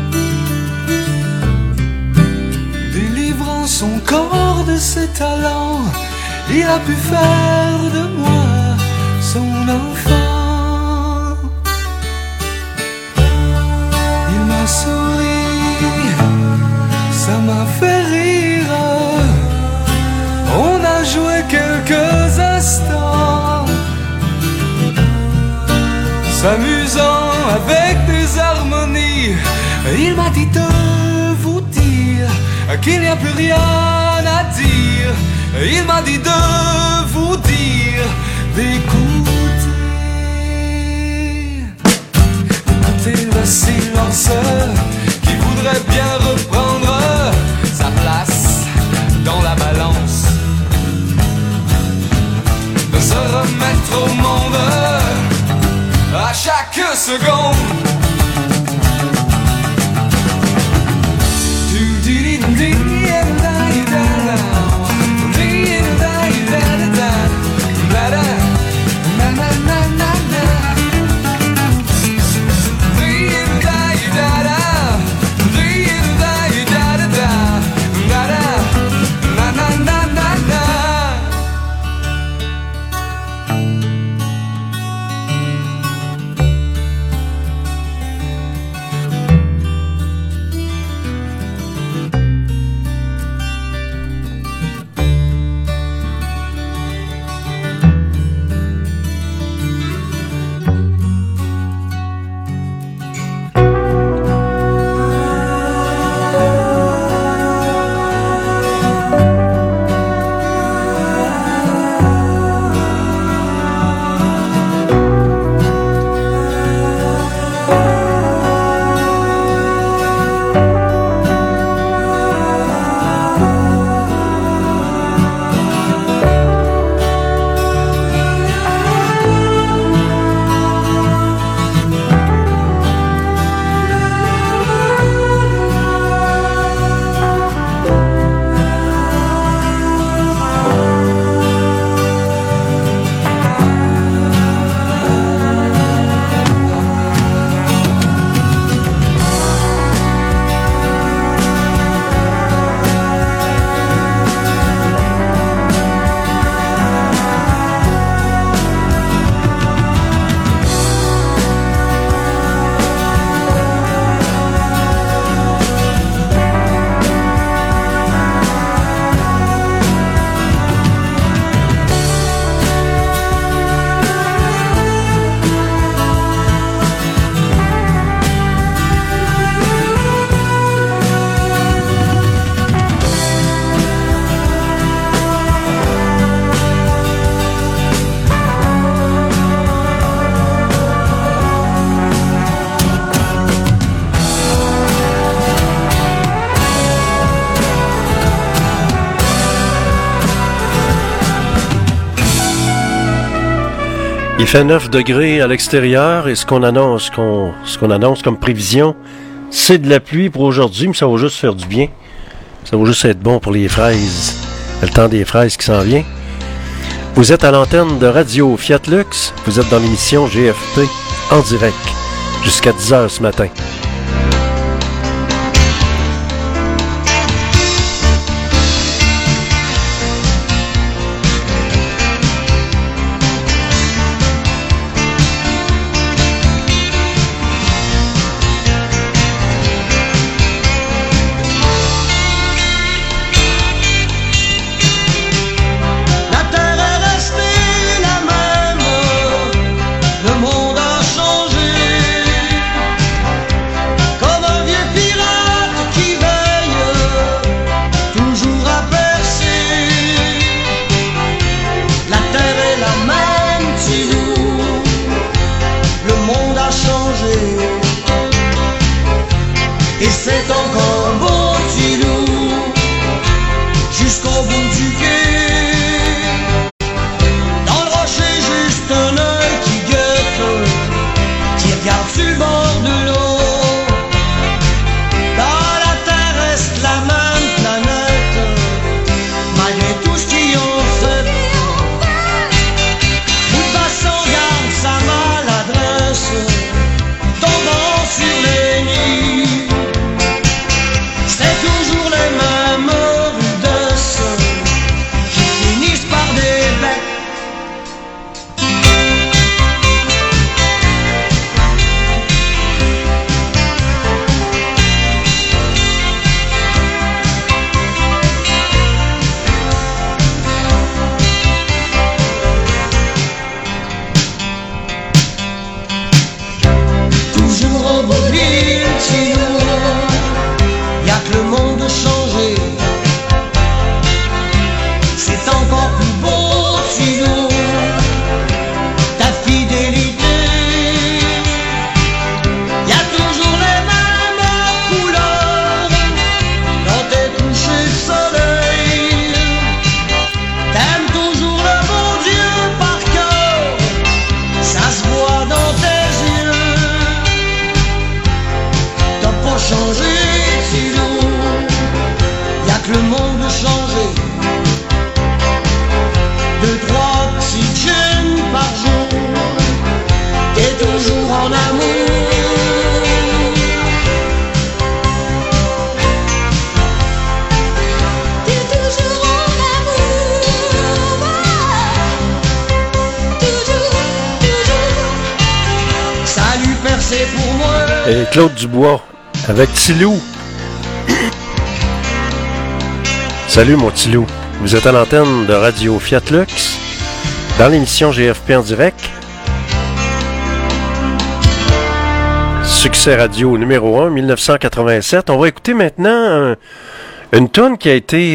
délivrant son corps de ses talents. Il a pu faire de moi son enfant. Il m'a souri, ça m'a fait rire. On a joué quelques instants, s'amusant avec des harmonies. Il m'a dit de vous dire qu'il n'y a plus rien à dire. Il m'a dit de vous dire d'écouter le silenceur qui voudrait bien reprendre sa place dans la balance, de se remettre au monde à chaque seconde. Il fait 9 degrés à l'extérieur et ce qu'on annonce comme prévision, c'est de la pluie pour aujourd'hui, mais ça va juste faire du bien. Ça va juste être bon pour les fraises. C'est le temps des fraises qui s'en vient. Vous êtes à l'antenne de Radio Fiat Lux. Vous êtes dans l'émission GFP en direct jusqu'à 10h ce matin. Et Claude Dubois avec Tilou. Salut mon Tilou. Vous êtes à l'antenne de Radio Fiat Lux dans l'émission GFP en direct. Succès radio numéro 1, 1987. On va écouter maintenant une toune qui a été...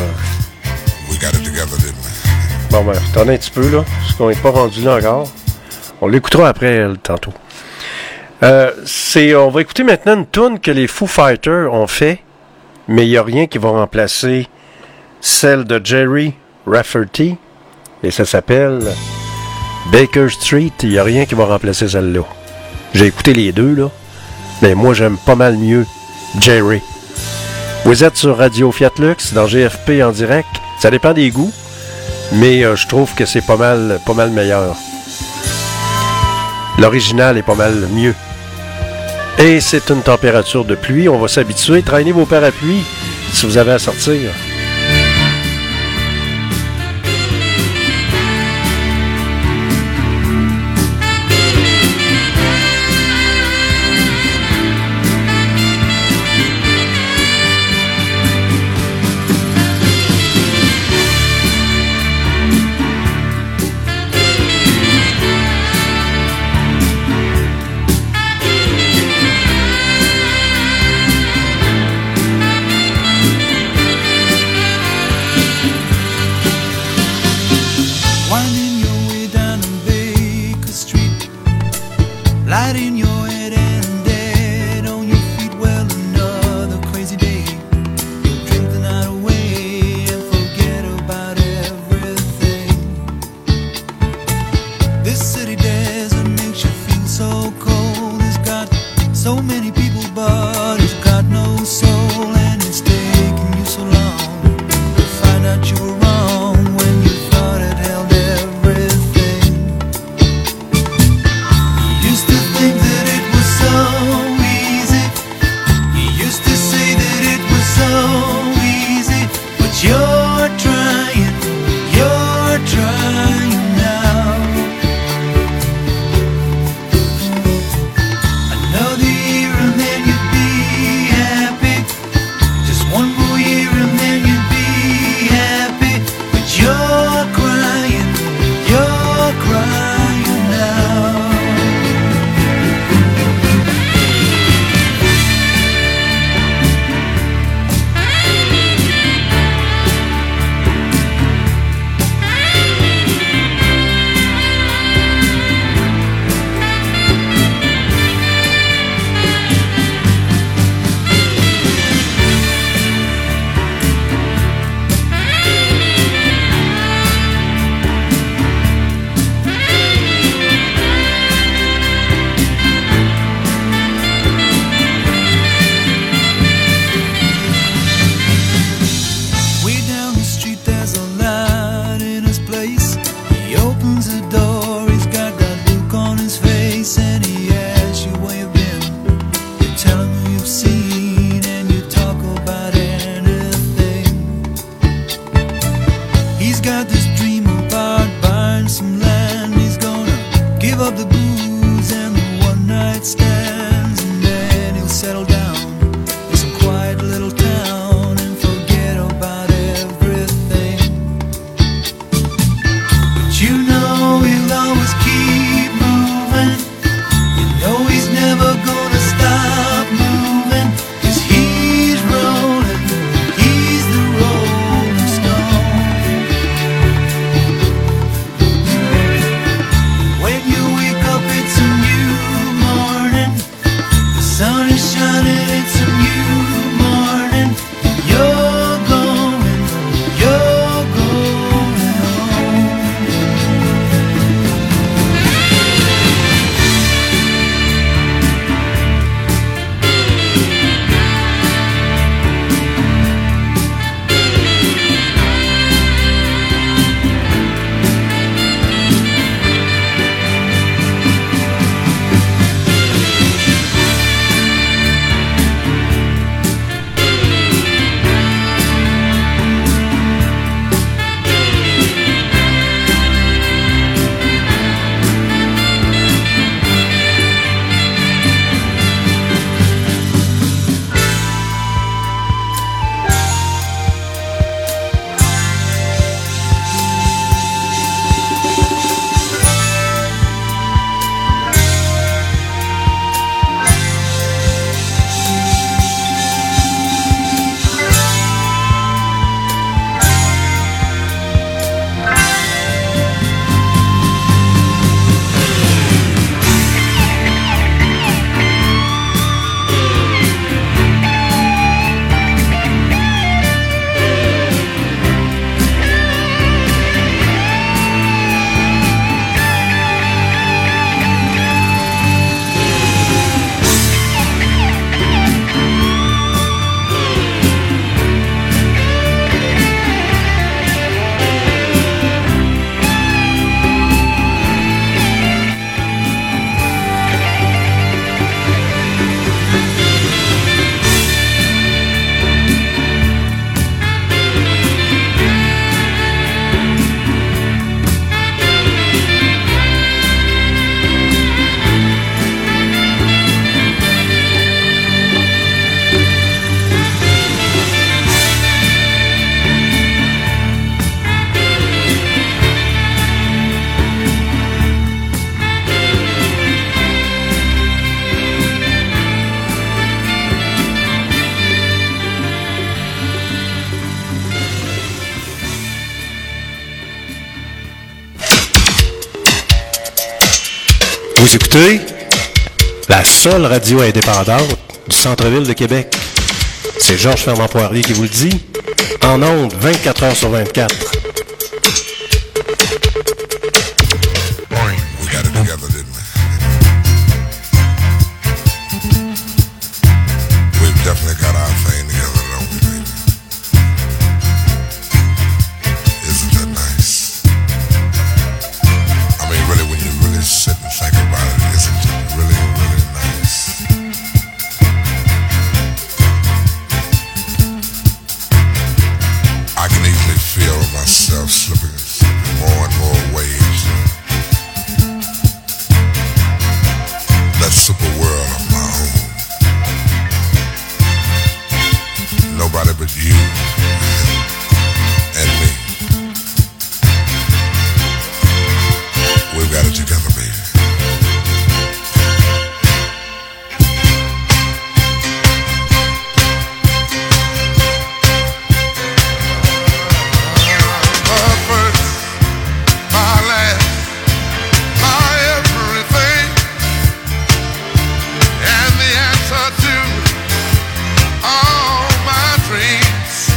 Bon, ben, attendez un petit peu, là, parce qu'on n'est pas rendu là encore. On l'écoutera après, tantôt. On va écouter maintenant une toune que les Foo Fighters ont fait, mais il n'y a rien qui va remplacer celle de Jerry Rafferty, et ça s'appelle Baker Street. Il n'y a rien qui va remplacer celle-là. J'ai écouté les deux, là, mais moi j'aime pas mal mieux Jerry. Vous êtes sur Radio Fiat Lux, dans GFP en direct. Ça dépend des goûts, mais je trouve que c'est pas mal meilleur. L'original est pas mal mieux. Et c'est une température de pluie, on va s'habituer. Traînez vos parapluies si vous avez à sortir. got this dream about buying some land. He's gonna give up the booze and the one-night stands, and then he'll settle down in some quiet little town and forget about everything. But you know he'll always keep moving. You know he's never gonna stop moving, 'cause he's rolling, he's the rolling stone. When you wake up, it's a new morning. The sun is shining, it's a new morning. You're going home. Vous écoutez la seule radio indépendante du centre-ville de Québec. C'est Georges Fernand-Poirier qui vous le dit. En ondes, 24 heures sur 24. We got it together, didn't we? We've definitely got our thing together, don't we, baby? Isn't that nice? I mean, really, when you really sit and think about it, isn't it really, really nice? I can easily feel myself slipping more and more waves. That super world of my own. Nobody but you and me. We've got it together, baby. My first, my last, my everything, and the answer to all my dreams.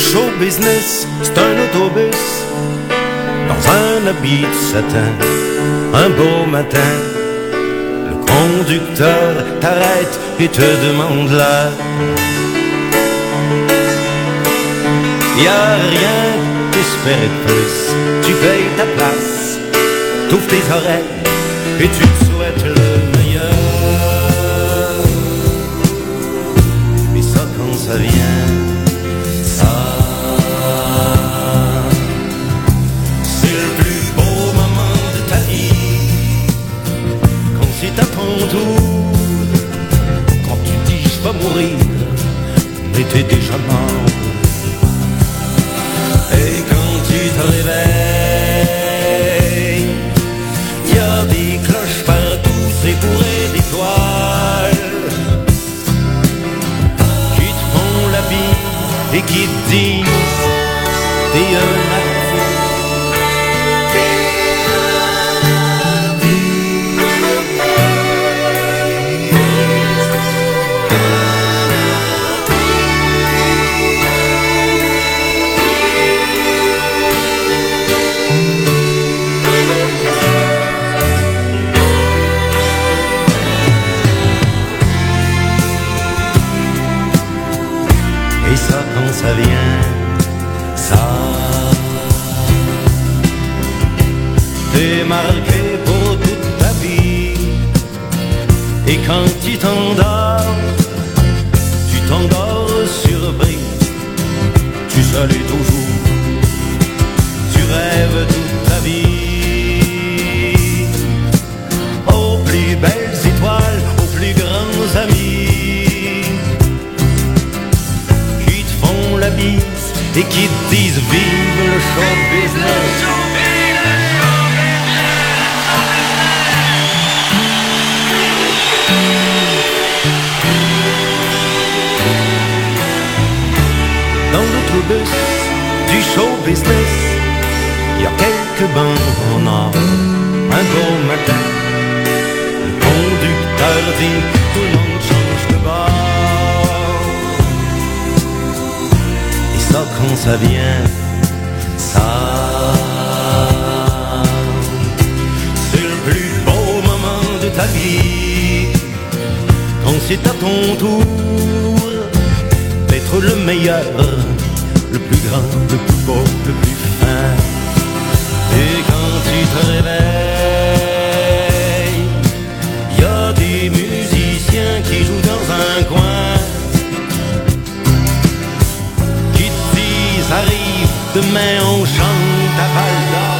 show business, c'est un autobus dans un habit de satin. Un beau matin, le conducteur t'arrête et te demande l'heure. Y'a rien d'espérer de plus, tu payes ta place, t'ouvres tes oreilles et tu te souhaites le meilleur. Et ça quand ça vient, ça, c'est le plus beau moment de ta vie. Quand c'est à ton tour, quand tu dis je vais mourir, mais t'es déjà mort. Et quand tu te réveilles, y a des cloches partout, c'est bourré d'étoiles qui te font la vie et qui te disent t'es un artiste. Et ça quand ça vient, ça, t'es marqué pour toute ta vie. Et quand tu t'endors surpris, tu salues toujours, tu rêves toute ta vie aux plus belles étoiles, aux plus grands amis la bise et qui te disent vive le show business. Dans l'autobus du show business, il y a quelques bancs en or. Un beau matin, le conducteur dit tout le monde change de bord. Ça quand ça vient, ça, c'est le plus beau moment de ta vie. Quand c'est à ton tour d'être le meilleur, le plus grand, le plus beau, le plus fin. Et quand tu te réveilles, y a des musiciens qui jouent dans un coin. Arrive, demain on chante à Val d'Or.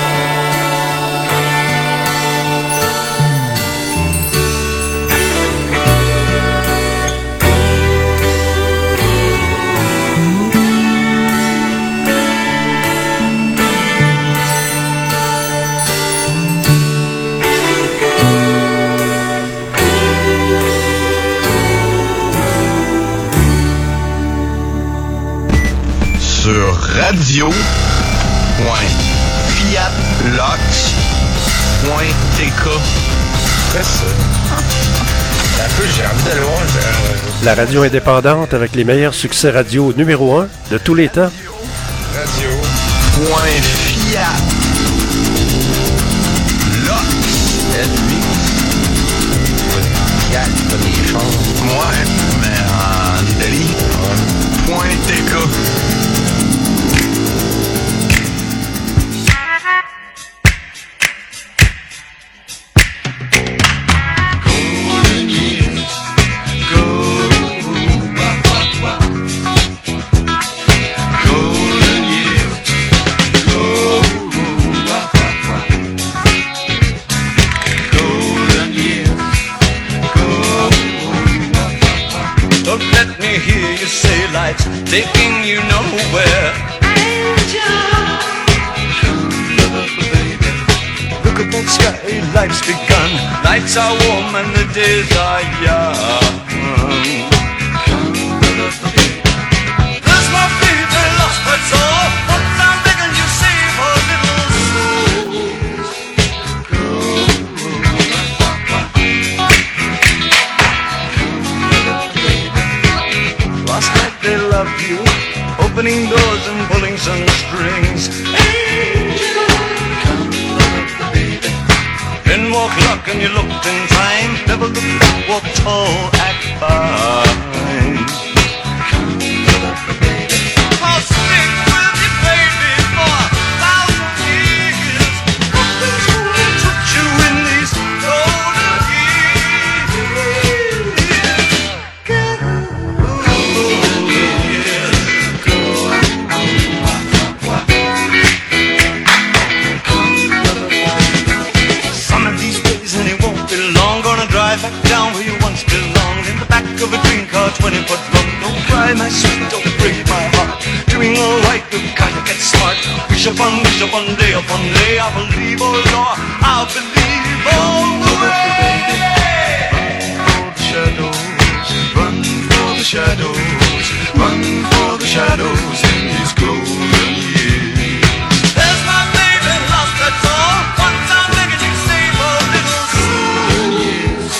Sur radio.fiatlox.tk. C'est ça. Un peu, j'ai envie d'aller voir. La radio indépendante avec les meilleurs succès radio numéro 1 de tous les temps. Radio.fiatlox. Ouais, mais en Italie. .tk. Taking you nowhere. Look at that sky, life's begun. Nights are warm and the days are young. There's my baby lost my soul. What I'm begging you save her little soul. Last night they loved you, opening doors. strings and strings. Angel, come baby. Then walk luck and you looked in time. Never look back, walk tall, act fine. Come baby. I'll stick with you, baby, for 1,000 years. Nothing's gonna touch you in these golden years. Some of these days and it won't be long. Gonna drive back down where you once belonged. In the back of a dream car, 20-foot long. Don't cry, my sweet, don't break my heart. Doing alright, we've gotta get smart. Wish upon day, I believe, oh Lord, I believe all the way. Run for the shadows, run for the shadows in these golden years. There's my baby lost, that's all. One time begging you save a little golden years.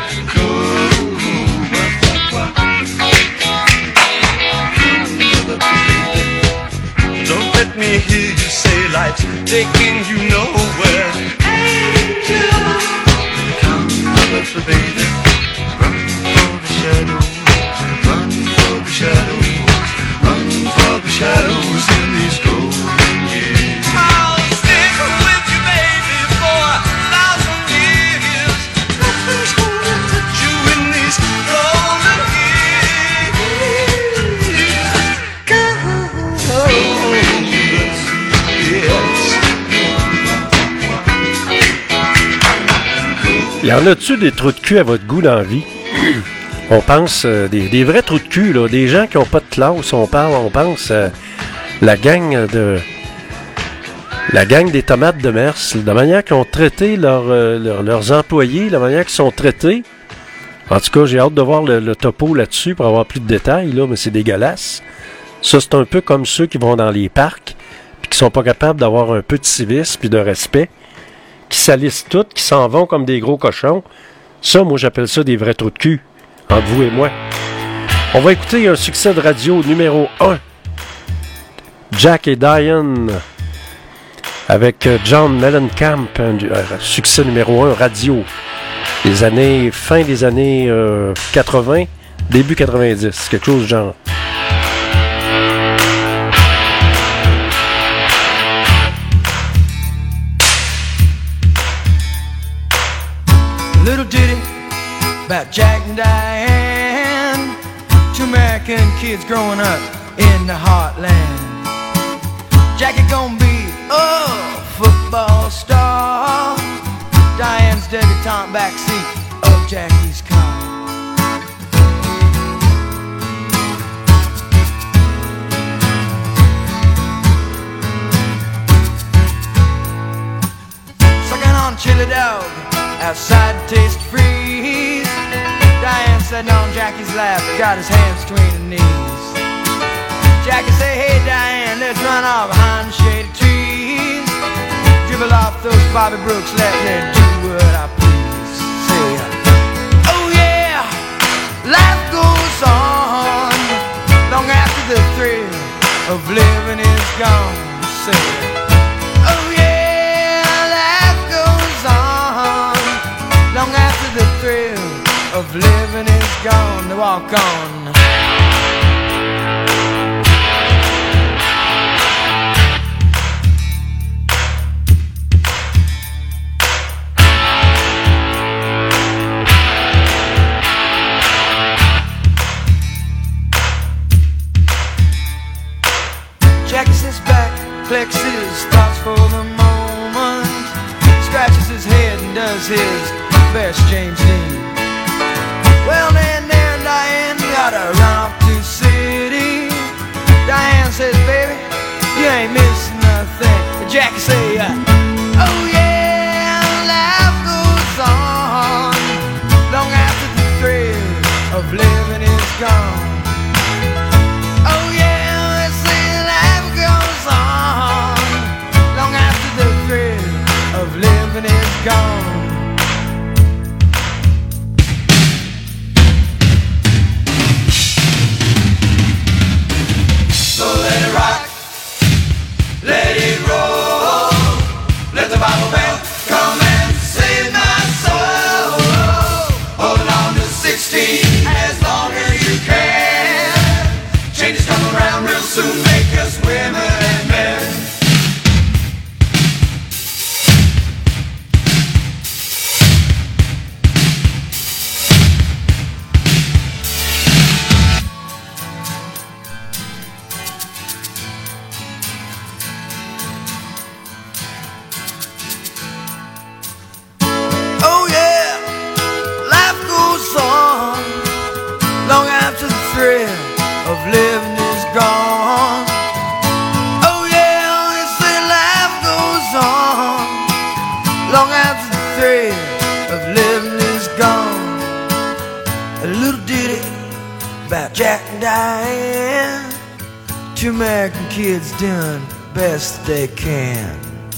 Don't let me hear you say life's taking you nowhere. Angel, come with the baby. Run for the shadows, run for the shadows, run for the shadows in these golden years. I'll stick with you, baby, for 1,000 years. Nothing's gonna touch you in these golden Y en a-tu des trous de cul à votre goût dans la vie? On pense des vrais trous de cul, là, des gens qui n'ont pas de classe. On pense la gang des tomates de Mers, la manière qu'ils ont traité leurs employés, la manière qu'ils sont traités. En tout cas, j'ai hâte de voir le topo là-dessus pour avoir plus de détails, là, mais c'est dégueulasse. Ça, c'est un peu comme ceux qui vont dans les parcs puis qui sont pas capables d'avoir un peu de civisme puis de respect, qui salissent tout, qui s'en vont comme des gros cochons. Ça, moi, j'appelle ça des vrais trous de cul, entre vous et moi. On va écouter un succès de radio numéro 1. Jack et Diane avec John Mellencamp, un succès numéro 1 radio. Fin des années 80, début 90, quelque chose du genre. Little ditty about Jack and Diane, two American kids growing up in the heartland. Jackie gonna be a football star, Diane's debutante backseat of Jackie's car. Sucking on chili dog outside taste freeze. Diane sitting on Jackie's lap, got his hands between her knees. Jackie say, hey Diane, let's run off behind the shady trees. Dribble off those Bobby Brooks, let me do what I please. Say, oh yeah, life goes on long after the thrill of living is gone. Say, oh yeah, life goes on long after the thrill of living is gone. To walk on. Jackie sits back, collects his thoughts for the moment, scratches his head and does his best James Dean. Well then there Diane gotta run off to the city. Diane says, baby, you ain't missing nothing. Jackie say, oh yeah, life goes on long after the thrill of living is gone. Oh yeah, they say life goes on long after the thrill of living is gone. So let it rock, women and men. Oh yeah, life goes on long after the thrill of living is gone. Oh yeah, they say life goes on long after the thrill of living is gone. A little ditty about Jack and Diane, two American kids doing the best they can.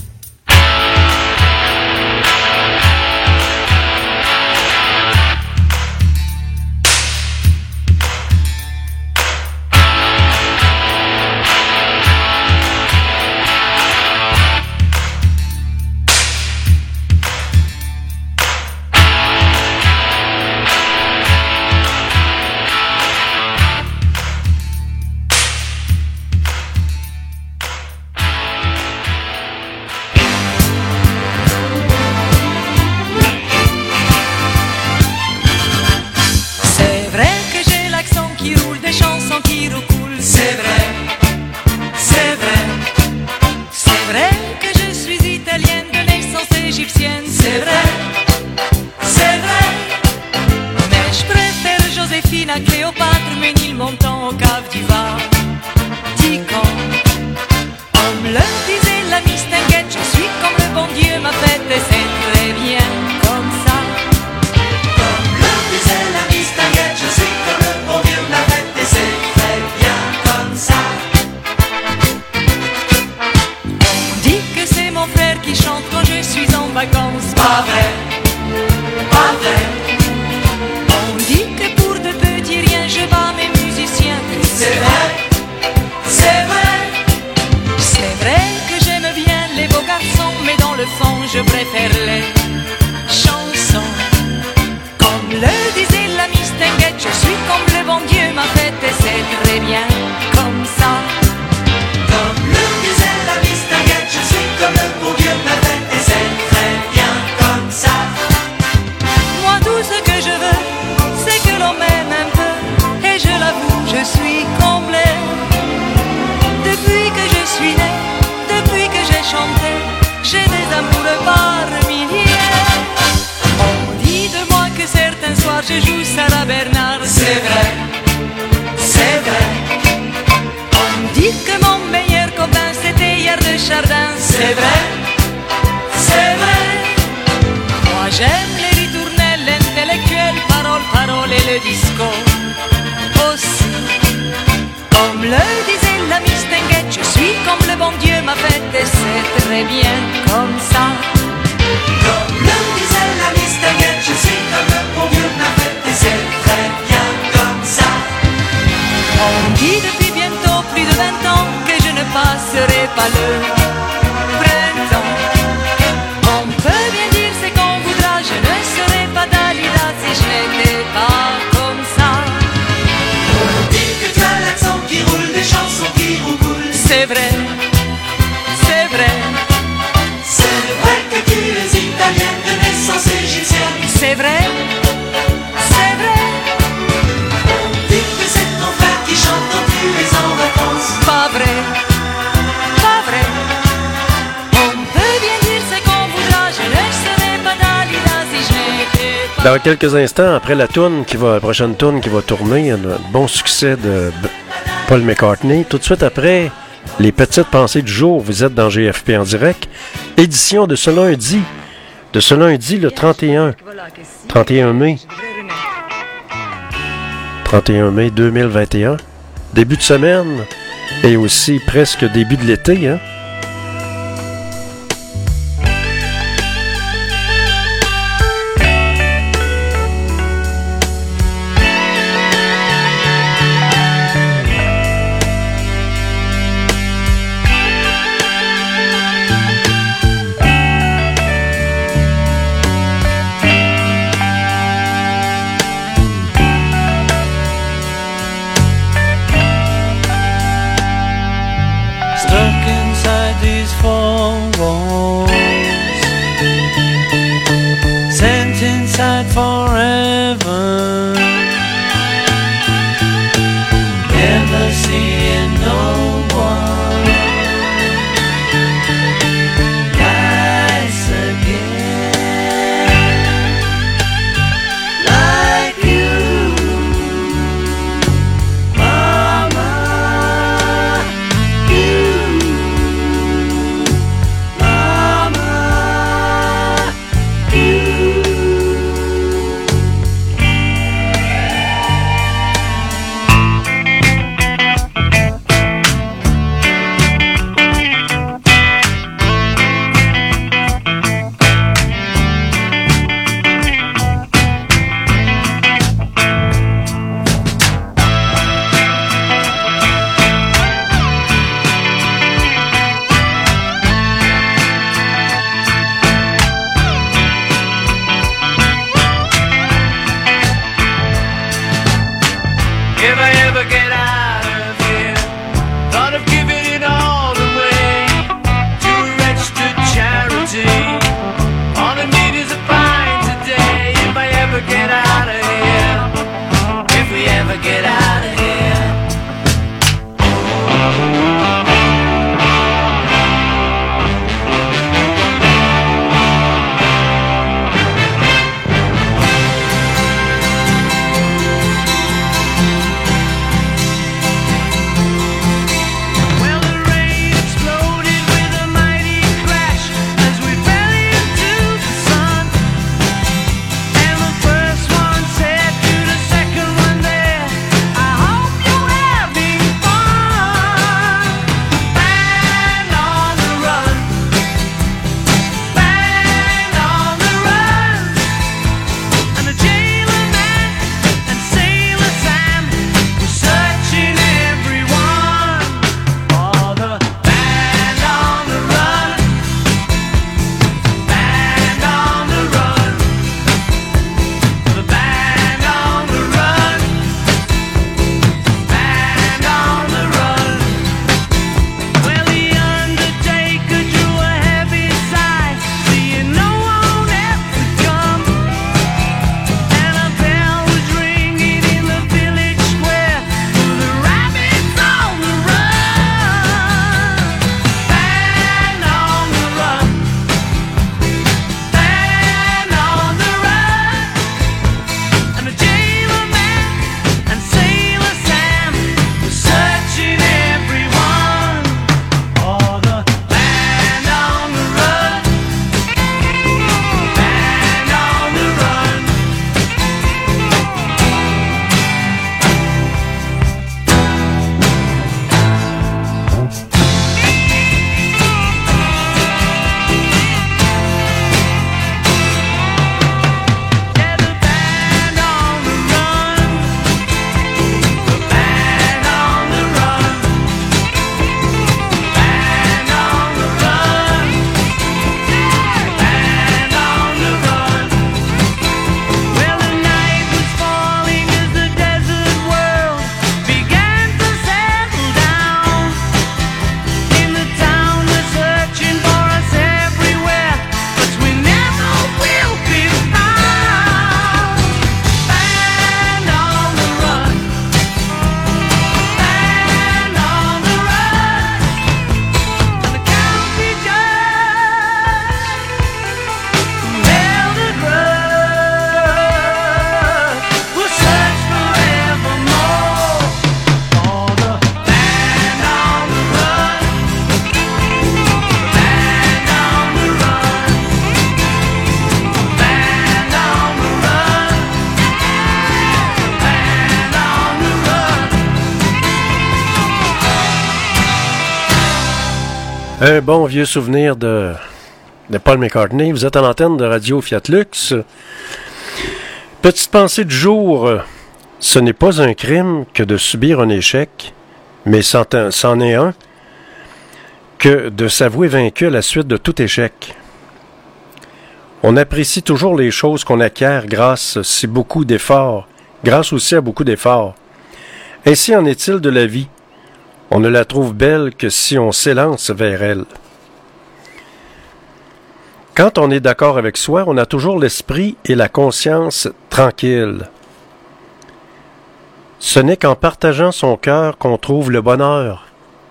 C'est vrai que j'ai l'accent qui roule, des chansons qui recoulent. C'est vrai, c'est vrai. C'est vrai que je suis italienne de naissance égyptienne. C'est vrai, c'est vrai. Mais je préfère Joséphine à Cléopâtre, Ménil montant au cave du Var. Dis quand on me le disait, la Miss t'inquiète, je suis comme le bon Dieu m'a fait et c'est très bien comme ça. Je suis comme le bon Dieu l'a fait et c'est très bien comme ça. On dit que c'est mon frère qui chante quand je suis en vacances. Pas vrai, pas vrai. On dit que pour de petits riens je bats mes musiciens. C'est vrai, c'est vrai. C'est vrai que j'aime bien les beaux garçons, mais dans le fond je préfère les chansons. Comme le disait la Miss Tinguette, je suis comme le bon Dieu m'a fait et c'est très bien comme ça. Comme le disait la Miss Tinguette, je suis comme le bon Dieu m'a fait et c'est très bien comme ça. Moi tout ce que je veux, c'est que l'on m'aime un peu. Et je l'avoue, je suis comblé. Depuis que je suis né, depuis que j'ai chanté, j'ai des amoureux par milliers. On dit de moi que certains soirs je joue Sarah Bernard. C'est vrai, c'est vrai. On dit que mon meilleur copain c'était hier de Chardin. C'est vrai, c'est vrai. Moi j'aime les ritournelles, l'intellectuel, parole et le disco aussi. Comme le disait la Miss Tinguette, je suis comme le bon Dieu m'a fait et c'est très bien comme ça. Comme le disait la Miss Tinguette, je suis comme le bon Dieu m'a fait et c'est très bien comme ça. On dit depuis bientôt plus de 20 ans que je ne passerai pas le printemps. On peut bien dire c'est qu'on voudra, je ne serai pas Dalida si je n'étais pas comme ça. On dit que tu as l'accent qui roule, des chansons qui roucoulent. C'est vrai, c'est vrai. C'est vrai que tu es italienne de naissance égyptienne. C'est vrai, c'est vrai. On dit que c'est ton frère qui chante quand tu es en vacances. Pas vrai, pas vrai. On peut bien dire c'est qu'on voudra, je ne serai pas Dalida si je n'étais pas. Dans quelques instants, après la prochaine tourne qui va tourner, un bon succès de Paul McCartney. Tout de suite après, les petites pensées du jour. Vous êtes dans GFP en direct. Édition de ce lundi. De ce lundi, le 31 mai. 31 mai 2021. Début de semaine et aussi presque début de l'été, hein? Un bon vieux souvenir de Paul McCartney. Vous êtes à l'antenne de Radio Fiat Lux. Petite pensée du jour. Ce n'est pas un crime que de subir un échec, mais c'en est un que de s'avouer vaincu à la suite de tout échec. On apprécie toujours les choses qu'on acquiert grâce aussi à beaucoup d'efforts. Ainsi en est-il de la vie. On ne la trouve belle que si on s'élance vers elle. Quand on est d'accord avec soi, on a toujours l'esprit et la conscience tranquilles. Ce n'est qu'en partageant son cœur qu'on trouve le bonheur.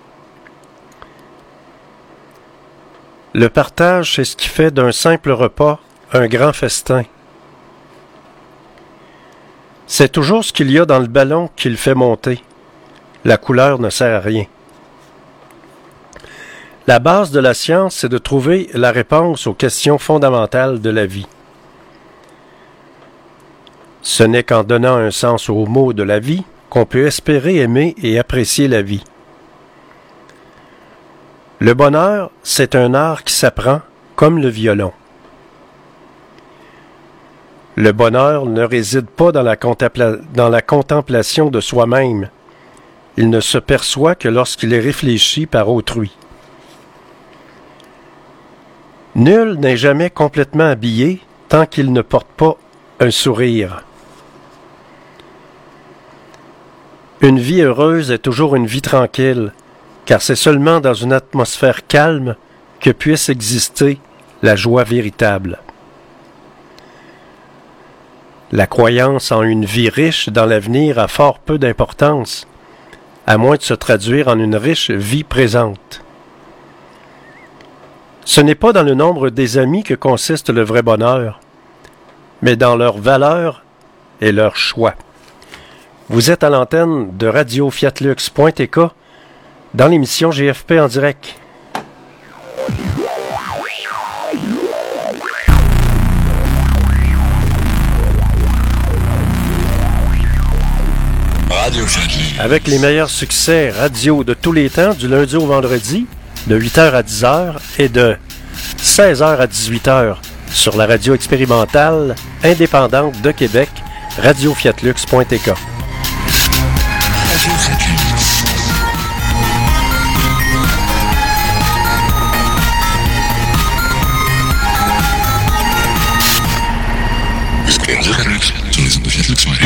Le partage, c'est ce qui fait d'un simple repas un grand festin. C'est toujours ce qu'il y a dans le ballon qui le fait monter. La couleur ne sert à rien. La base de la science, c'est de trouver la réponse aux questions fondamentales de la vie. Ce n'est qu'en donnant un sens aux mots de la vie qu'on peut espérer aimer et apprécier la vie. Le bonheur, c'est un art qui s'apprend comme le violon. Le bonheur ne réside pas dans la contemplation de soi-même. Il ne se perçoit que lorsqu'il est réfléchi par autrui. Nul n'est jamais complètement habillé tant qu'il ne porte pas un sourire. Une vie heureuse est toujours une vie tranquille, car c'est seulement dans une atmosphère calme que puisse exister la joie véritable. La croyance en une vie riche dans l'avenir a fort peu d'importance, à moins de se traduire en une riche vie présente. Ce n'est pas dans le nombre des amis que consiste le vrai bonheur, mais dans leurs valeurs et leurs choix. Vous êtes à l'antenne de Radio Fiat Lux.tk dans l'émission GFP en direct. Radio Fiat Lux. Avec les meilleurs succès radio de tous les temps, du lundi au vendredi, de 8h à 10h et de 16h à 18h sur la radio expérimentale indépendante de Québec, radiofiatlux.tk. Radio Fiat Lux. Radio Fiat Lux sur les ondes de Fiat Lux Radio.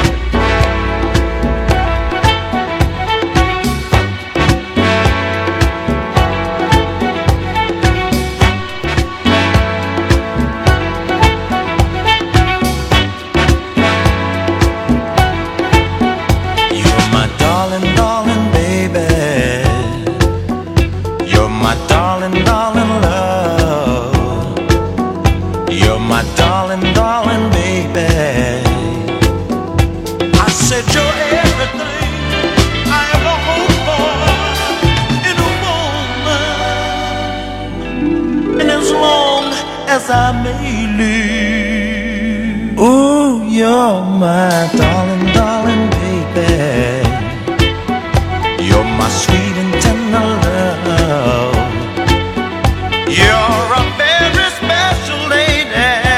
I may live. Ooh, you're my darling, darling baby. You're my sweet and tender love. You're a very special lady.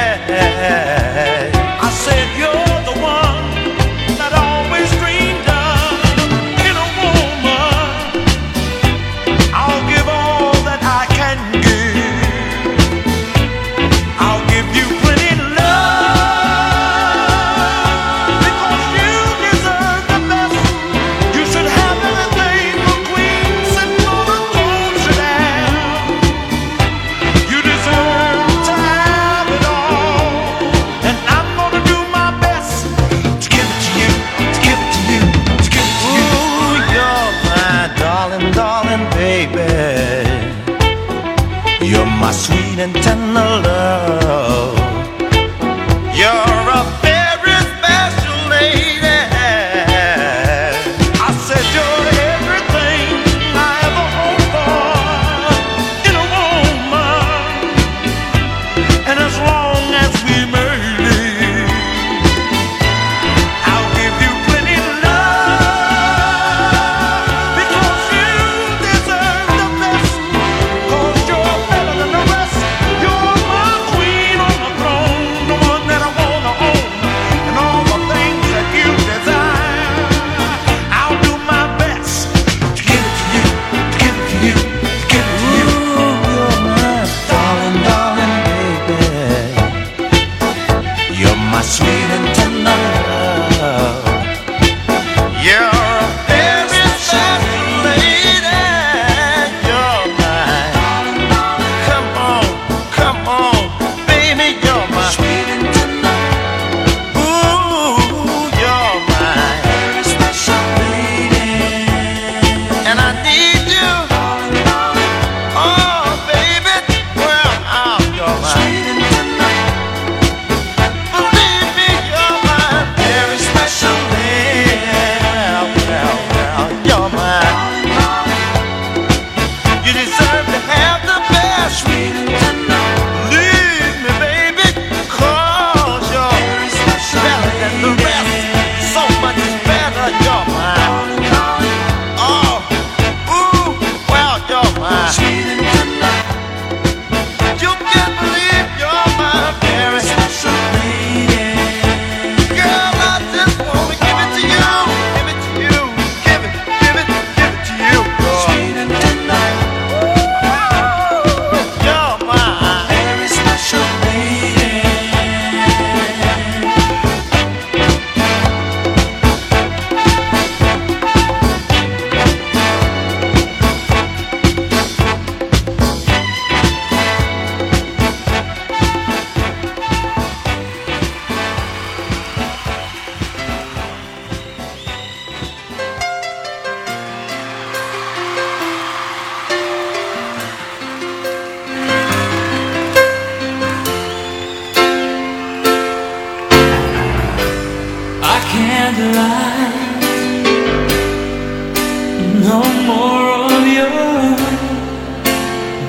I said you're the one that I always dreamed of. In a woman, I'll give all that I can give. My sweet and tender love. You're a very special lady. I said you're everything I ever hoped for in a woman. And as long as we may live, I'll give you plenty of love, because you deserve the best.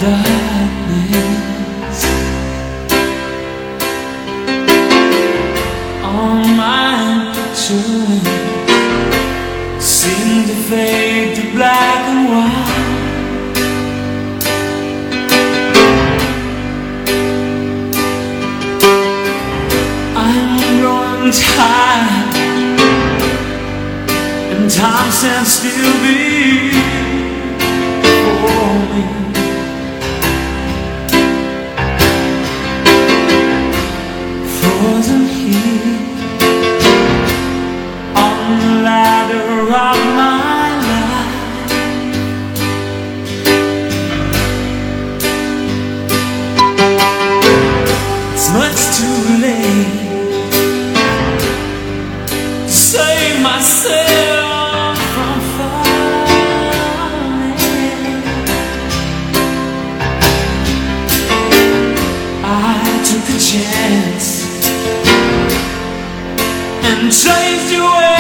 darkness on my picture seem to fade to black and white. I'm growing tired, and time stands still before me. Frozen here on the ladder of my life. It's much too late to save myself from falling. I took a chance and chased you away.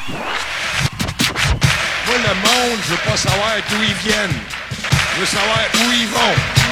Moi, le monde, je veux pas savoir d'où ils viennent. Je veux savoir où ils vont.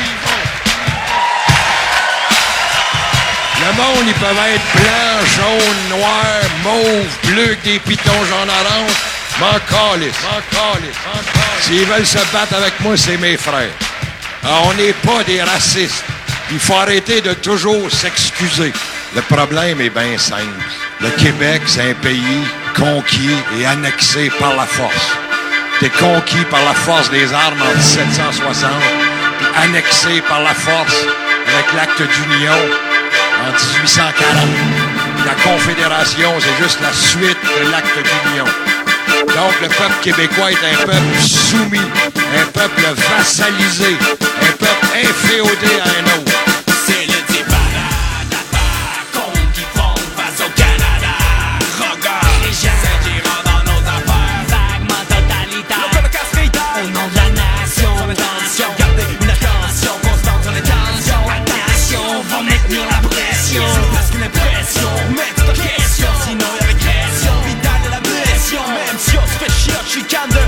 Le monde, ils peuvent être blanc, jaune, noir, mauve, bleu, avec des pitons jaune orange. M'en calisse. S'ils veulent se battre avec moi, c'est mes frères. Alors, on n'est pas des racistes. Il faut arrêter de toujours s'excuser. Le problème est bien simple. Le Québec, c'est un pays conquis et annexé par la force. T'es conquis par la force des armes en 1760, puis annexé par la force avec l'acte d'union en 1840. La Confédération, c'est juste la suite de l'acte d'union. Donc, le peuple québécois est un peuple soumis, un peuple vassalisé, un peuple inféodé à un autre. C'est le débarras contre qui font face au Canada. Regarde les gens qui rentrent dans nos affaires, vaguement totalitaires. Au nom de la nation, attention, gardez une attention constante sur les tensions. Attention, on va maintenir la pression. C'est plus qu'une impression, mais c'est pas question. Sinon y'a régression, vital de la pression. Même si on se fait chier, je suis calme de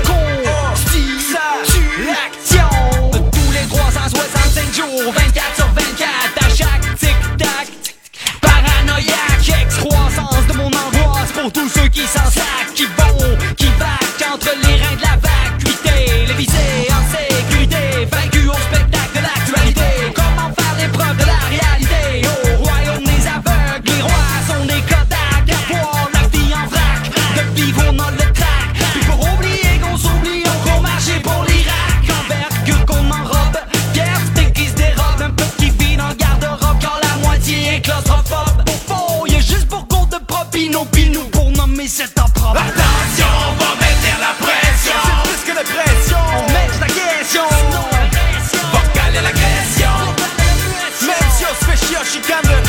l'action. Tous les 365 jours, 24 sur 24, à chaque tic-tac. Paranoïaque, excroissance de mon angoisse pour tous ceux qui s'en sacent, qui vaquent entre les reins de la vacuité. Les visés en sécurité, vaincus au spectacle de l'actualité. Comment faire l'épreuve de la réalité? Au royaume des aveugles, les rois sont des Kodak. À voir la vie en vrac, de vivre on a le trac. Puis pour oublier qu'on s'oublie, on court marcher pour l'Irak. Envergure qu'on enrobe, fierté qui se dérobe. Un peu qui vit dans le garde-robe quand la moitié est claustrophobe. Y'a juste pour compte de propino, nous pour nommer cet opprobre. Attention, on va mettre la pression. C'est plus que la pression, on met la question. Va caler l'agression. Même si on se fait chier, chicane de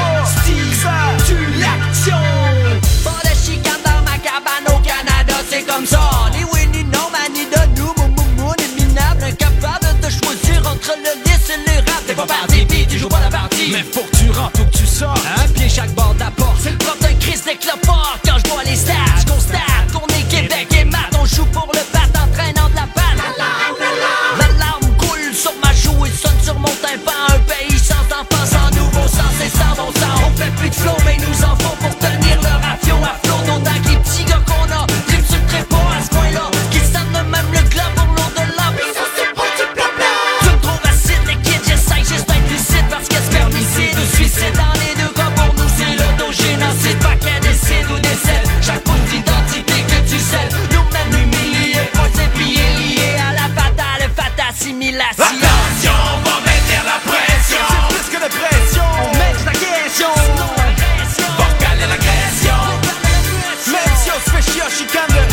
tue l'action. Pas de chicane dans ma cabane au Canada, c'est comme ça. Ni oui, ni non, man, ni de nous, mou, ni minable. Incapable de choisir entre le lys et les rap. T'es pas parti, pis tu joues pas la partie. Mais faut que tu rentres ou que tu sors. Un pied chaque bord de la porte. C'est le propre d'un Christ d'écloport. Quand je vois les stats, je constate qu'on est Québec et mat. On joue pour le bat en traînant de la balle. L'alarme coule sur ma joue et sonne sur mon tympan. Un pays sans enfants, sans nouveau sens et sans bon sens. On fait plus de flow, mais nous en faut pour tenir le ratio à flot. D'autant que les petits gars qu'on a trip sur le trépas à ce point-là. Qu'ils sentent même le gland pour l'au-delà. Mais ça c'est pas du blabla. Tu me trouves acide, liquide, j'essaye juste d'être lucide parce que c'est permissif. Le suicide dans les deux cas pour nous c'est l'autogénocide. Pas qu'elle décide ou décède. Chaque bout d'identité que tu cèdes nous mène humiliés, pointés pillés, liés à la fatale assimilation. Attention, on va mettre la pression. C'est plus que la pression, on met la question. Va caler l'agression. Même si on se fait chier, chicane de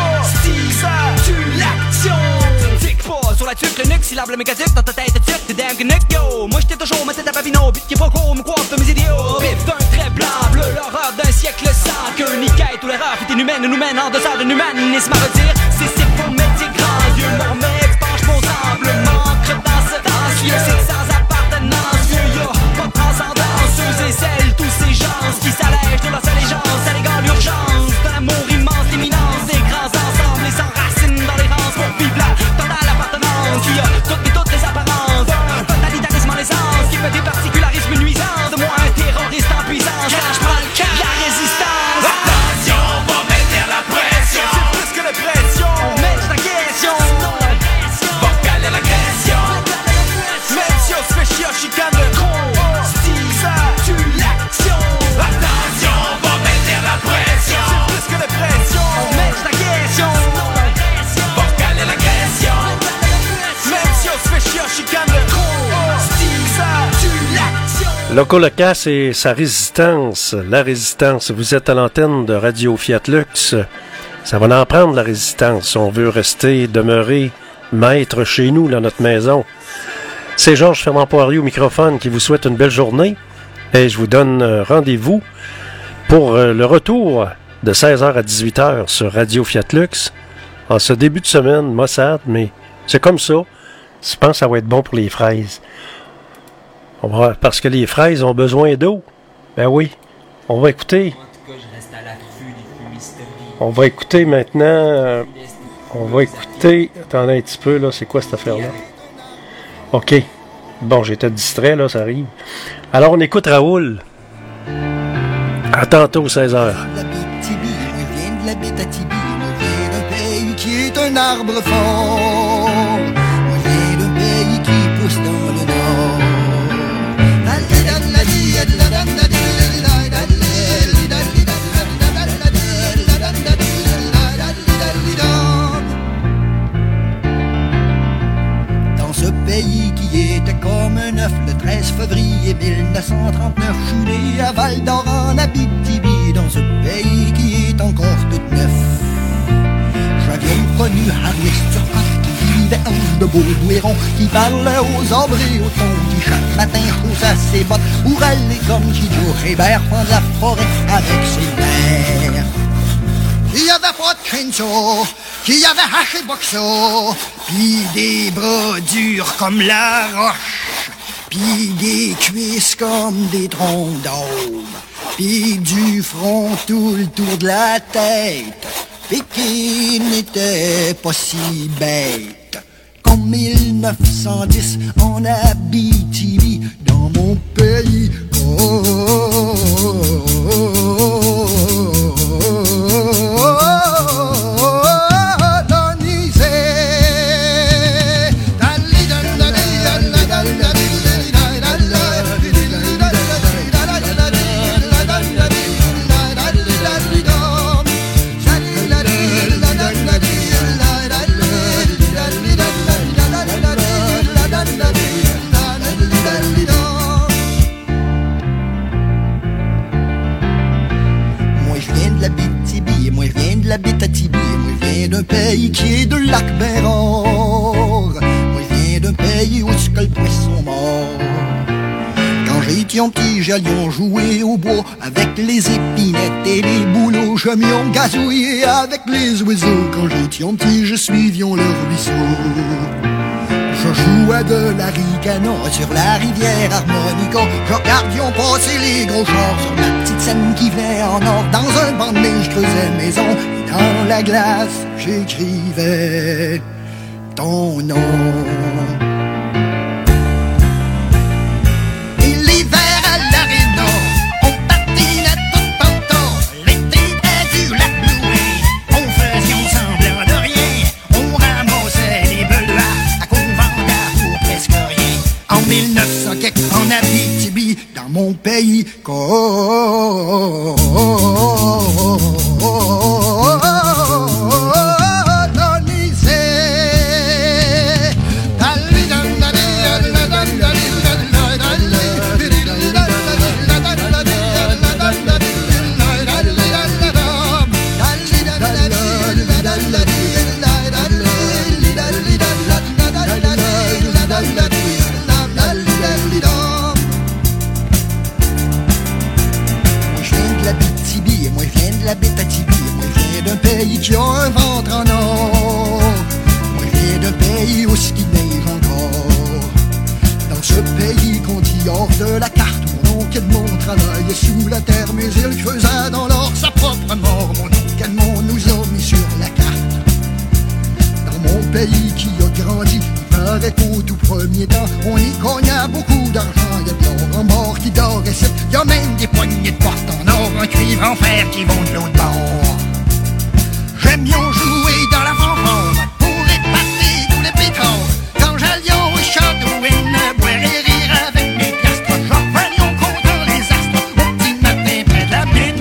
tue l'action. Tic pas sur la tuque, le nuque, syllabe le mégatique dans ta tête de tuque, t'es damn nuque, yo. Moi j'étais toujours ma tête à Babino, but qui est pas court, me coiffe de mes idiots. Bif d'un trait blanc, bleu, l'horreur d'un siècle sans que ni quête ou l'erreur fut inhumaine, nous mène en deçà d'un humanisme à redire. C'est pour mettre tes grands yeux, leur mec penche mon semble, manque dans ce lieu, c'est sans appartenance, y'a pas de transcendance, ceux et celles, tous ces gens qui s'allègent de leur allégeance, à l'égard l'urgence, de l'amour immense, l'imminence des grands ensembles et s'enracinent dans les rangs pour vivre la totale appartenance, qui a toutes les apparences, totalitarisme en essence, qui fait des particularismes nuisants, de moi un terroriste en puissance, quand je prends le cas, la résistance. Attention, on va mettre la pression. C'est plus que la pression, on met la question. Va caler l'agression. Même si on se fait chier, chicane de tue l'action. Attention, on va mettre la pression. C'est plus que la pression, on met la question. Va caler l'agression. Même si on se fait chier, chicane de tue l'action. Loco Locas et sa résistance. La résistance. Vous êtes à l'antenne de Radio Fiat Lux. Ça va en prendre la résistance. On veut rester, demeurer maître chez nous, dans notre maison. C'est Georges Fernand Poirier au microphone qui vous souhaite une belle journée. Et je vous donne rendez-vous pour le retour de 16h à 18h sur Radio Fiat Lux. En ce début de semaine, Mossad, mais c'est comme ça. Je pense que ça va être bon pour les fraises. Parce que les fraises ont besoin d'eau. Ben oui. On va écouter. En tout cas, je reste à l'affût des fumistères. On va écouter maintenant... on va écouter... Attendez un petit peu, là. C'est quoi cette affaire-là? OK. Bon, j'étais distrait, là, ça arrive. Alors, on écoute Raoul. À tantôt, 16h. La Bitibi, moi viens de la Bétatibi, moi viens d'un pays qui est un arbre fort. Moi viens d'un pays qui pousse dans le nord. Dans ce pays qui était comme un œuf le 13 février 1939, je suis né à Val-d'Or en Abitibi, dans ce pays qui est encore tout neuf. J'avais connu Harris Turcotte qui vivait en de Baudouiron, qui parlait aux arbres et aux tons, qui chaque matin chaussait ses bottes pour aller comme Guido Hébert prendre la forêt avec ses mères. Il y avait pas de crincho, qu'il y avait haché boxo, pis des bras durs comme la roche, pis des cuisses comme des troncs d'aube, pis du front tout le tour de la tête, pis qui n'était pas si bête. Qu'en 1910, en Abitibi, dans mon pays, la Bétatibi, moi je viens d'un pays qui est de lac Béron. Moi je viens d'un pays où ce que le poisson mort. Quand j'étais petit, j'allions jouer au bois avec les épinettes et les bouleaux. Je m'y gazouillé avec les oiseaux. Quand j'étais petit, je suivions le ruisseau. Je jouais de la ricano sur la rivière Harmonica. Je regardions passer les gros chars sur la petite scène qui venait en or. Dans un banc de neige, je creusais maison. Et dans la glace, j'écrivais ton nom. Et l'hiver à l'aréna, on patinait tout en temps. L'été près du lac Loué, on faisait semblant de rien. On ramassait les belois qu'on vendait pour presque rien. En 1900 en Abitibi, dans mon pays, la Bétatibi, moi je viens d'un pays qui a un ventre en or. Moi je viens d'un pays où ce qui neige encore. Dans ce pays qu'on dit hors de la carte, mon oncle Edmond travaillait sous la terre, mais il creusa dans l'or sa propre mort. Mon oncle Edmond nous a mis sur la carte. Dans mon pays qui a grandi, il paraît qu'au tout premier temps, on y gagnait beaucoup d'argent. Il y a de l'or en mort qui dort et c'est, il y a même des poignées de porte en or, en cuivre, en fer qui vont de l'autre bord. J'aime bien jouer dans la fanfare pour épater tous les pétards. Quand j'allions au Châteauin, boire et rire avec mes piastres, j'en venions content les astres au petit matin près de la mine.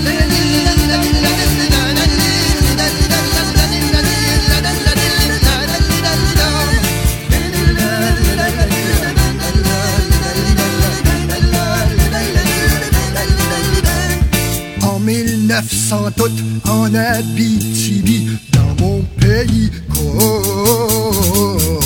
En 1900 tout en Abitibi, dans mon pays,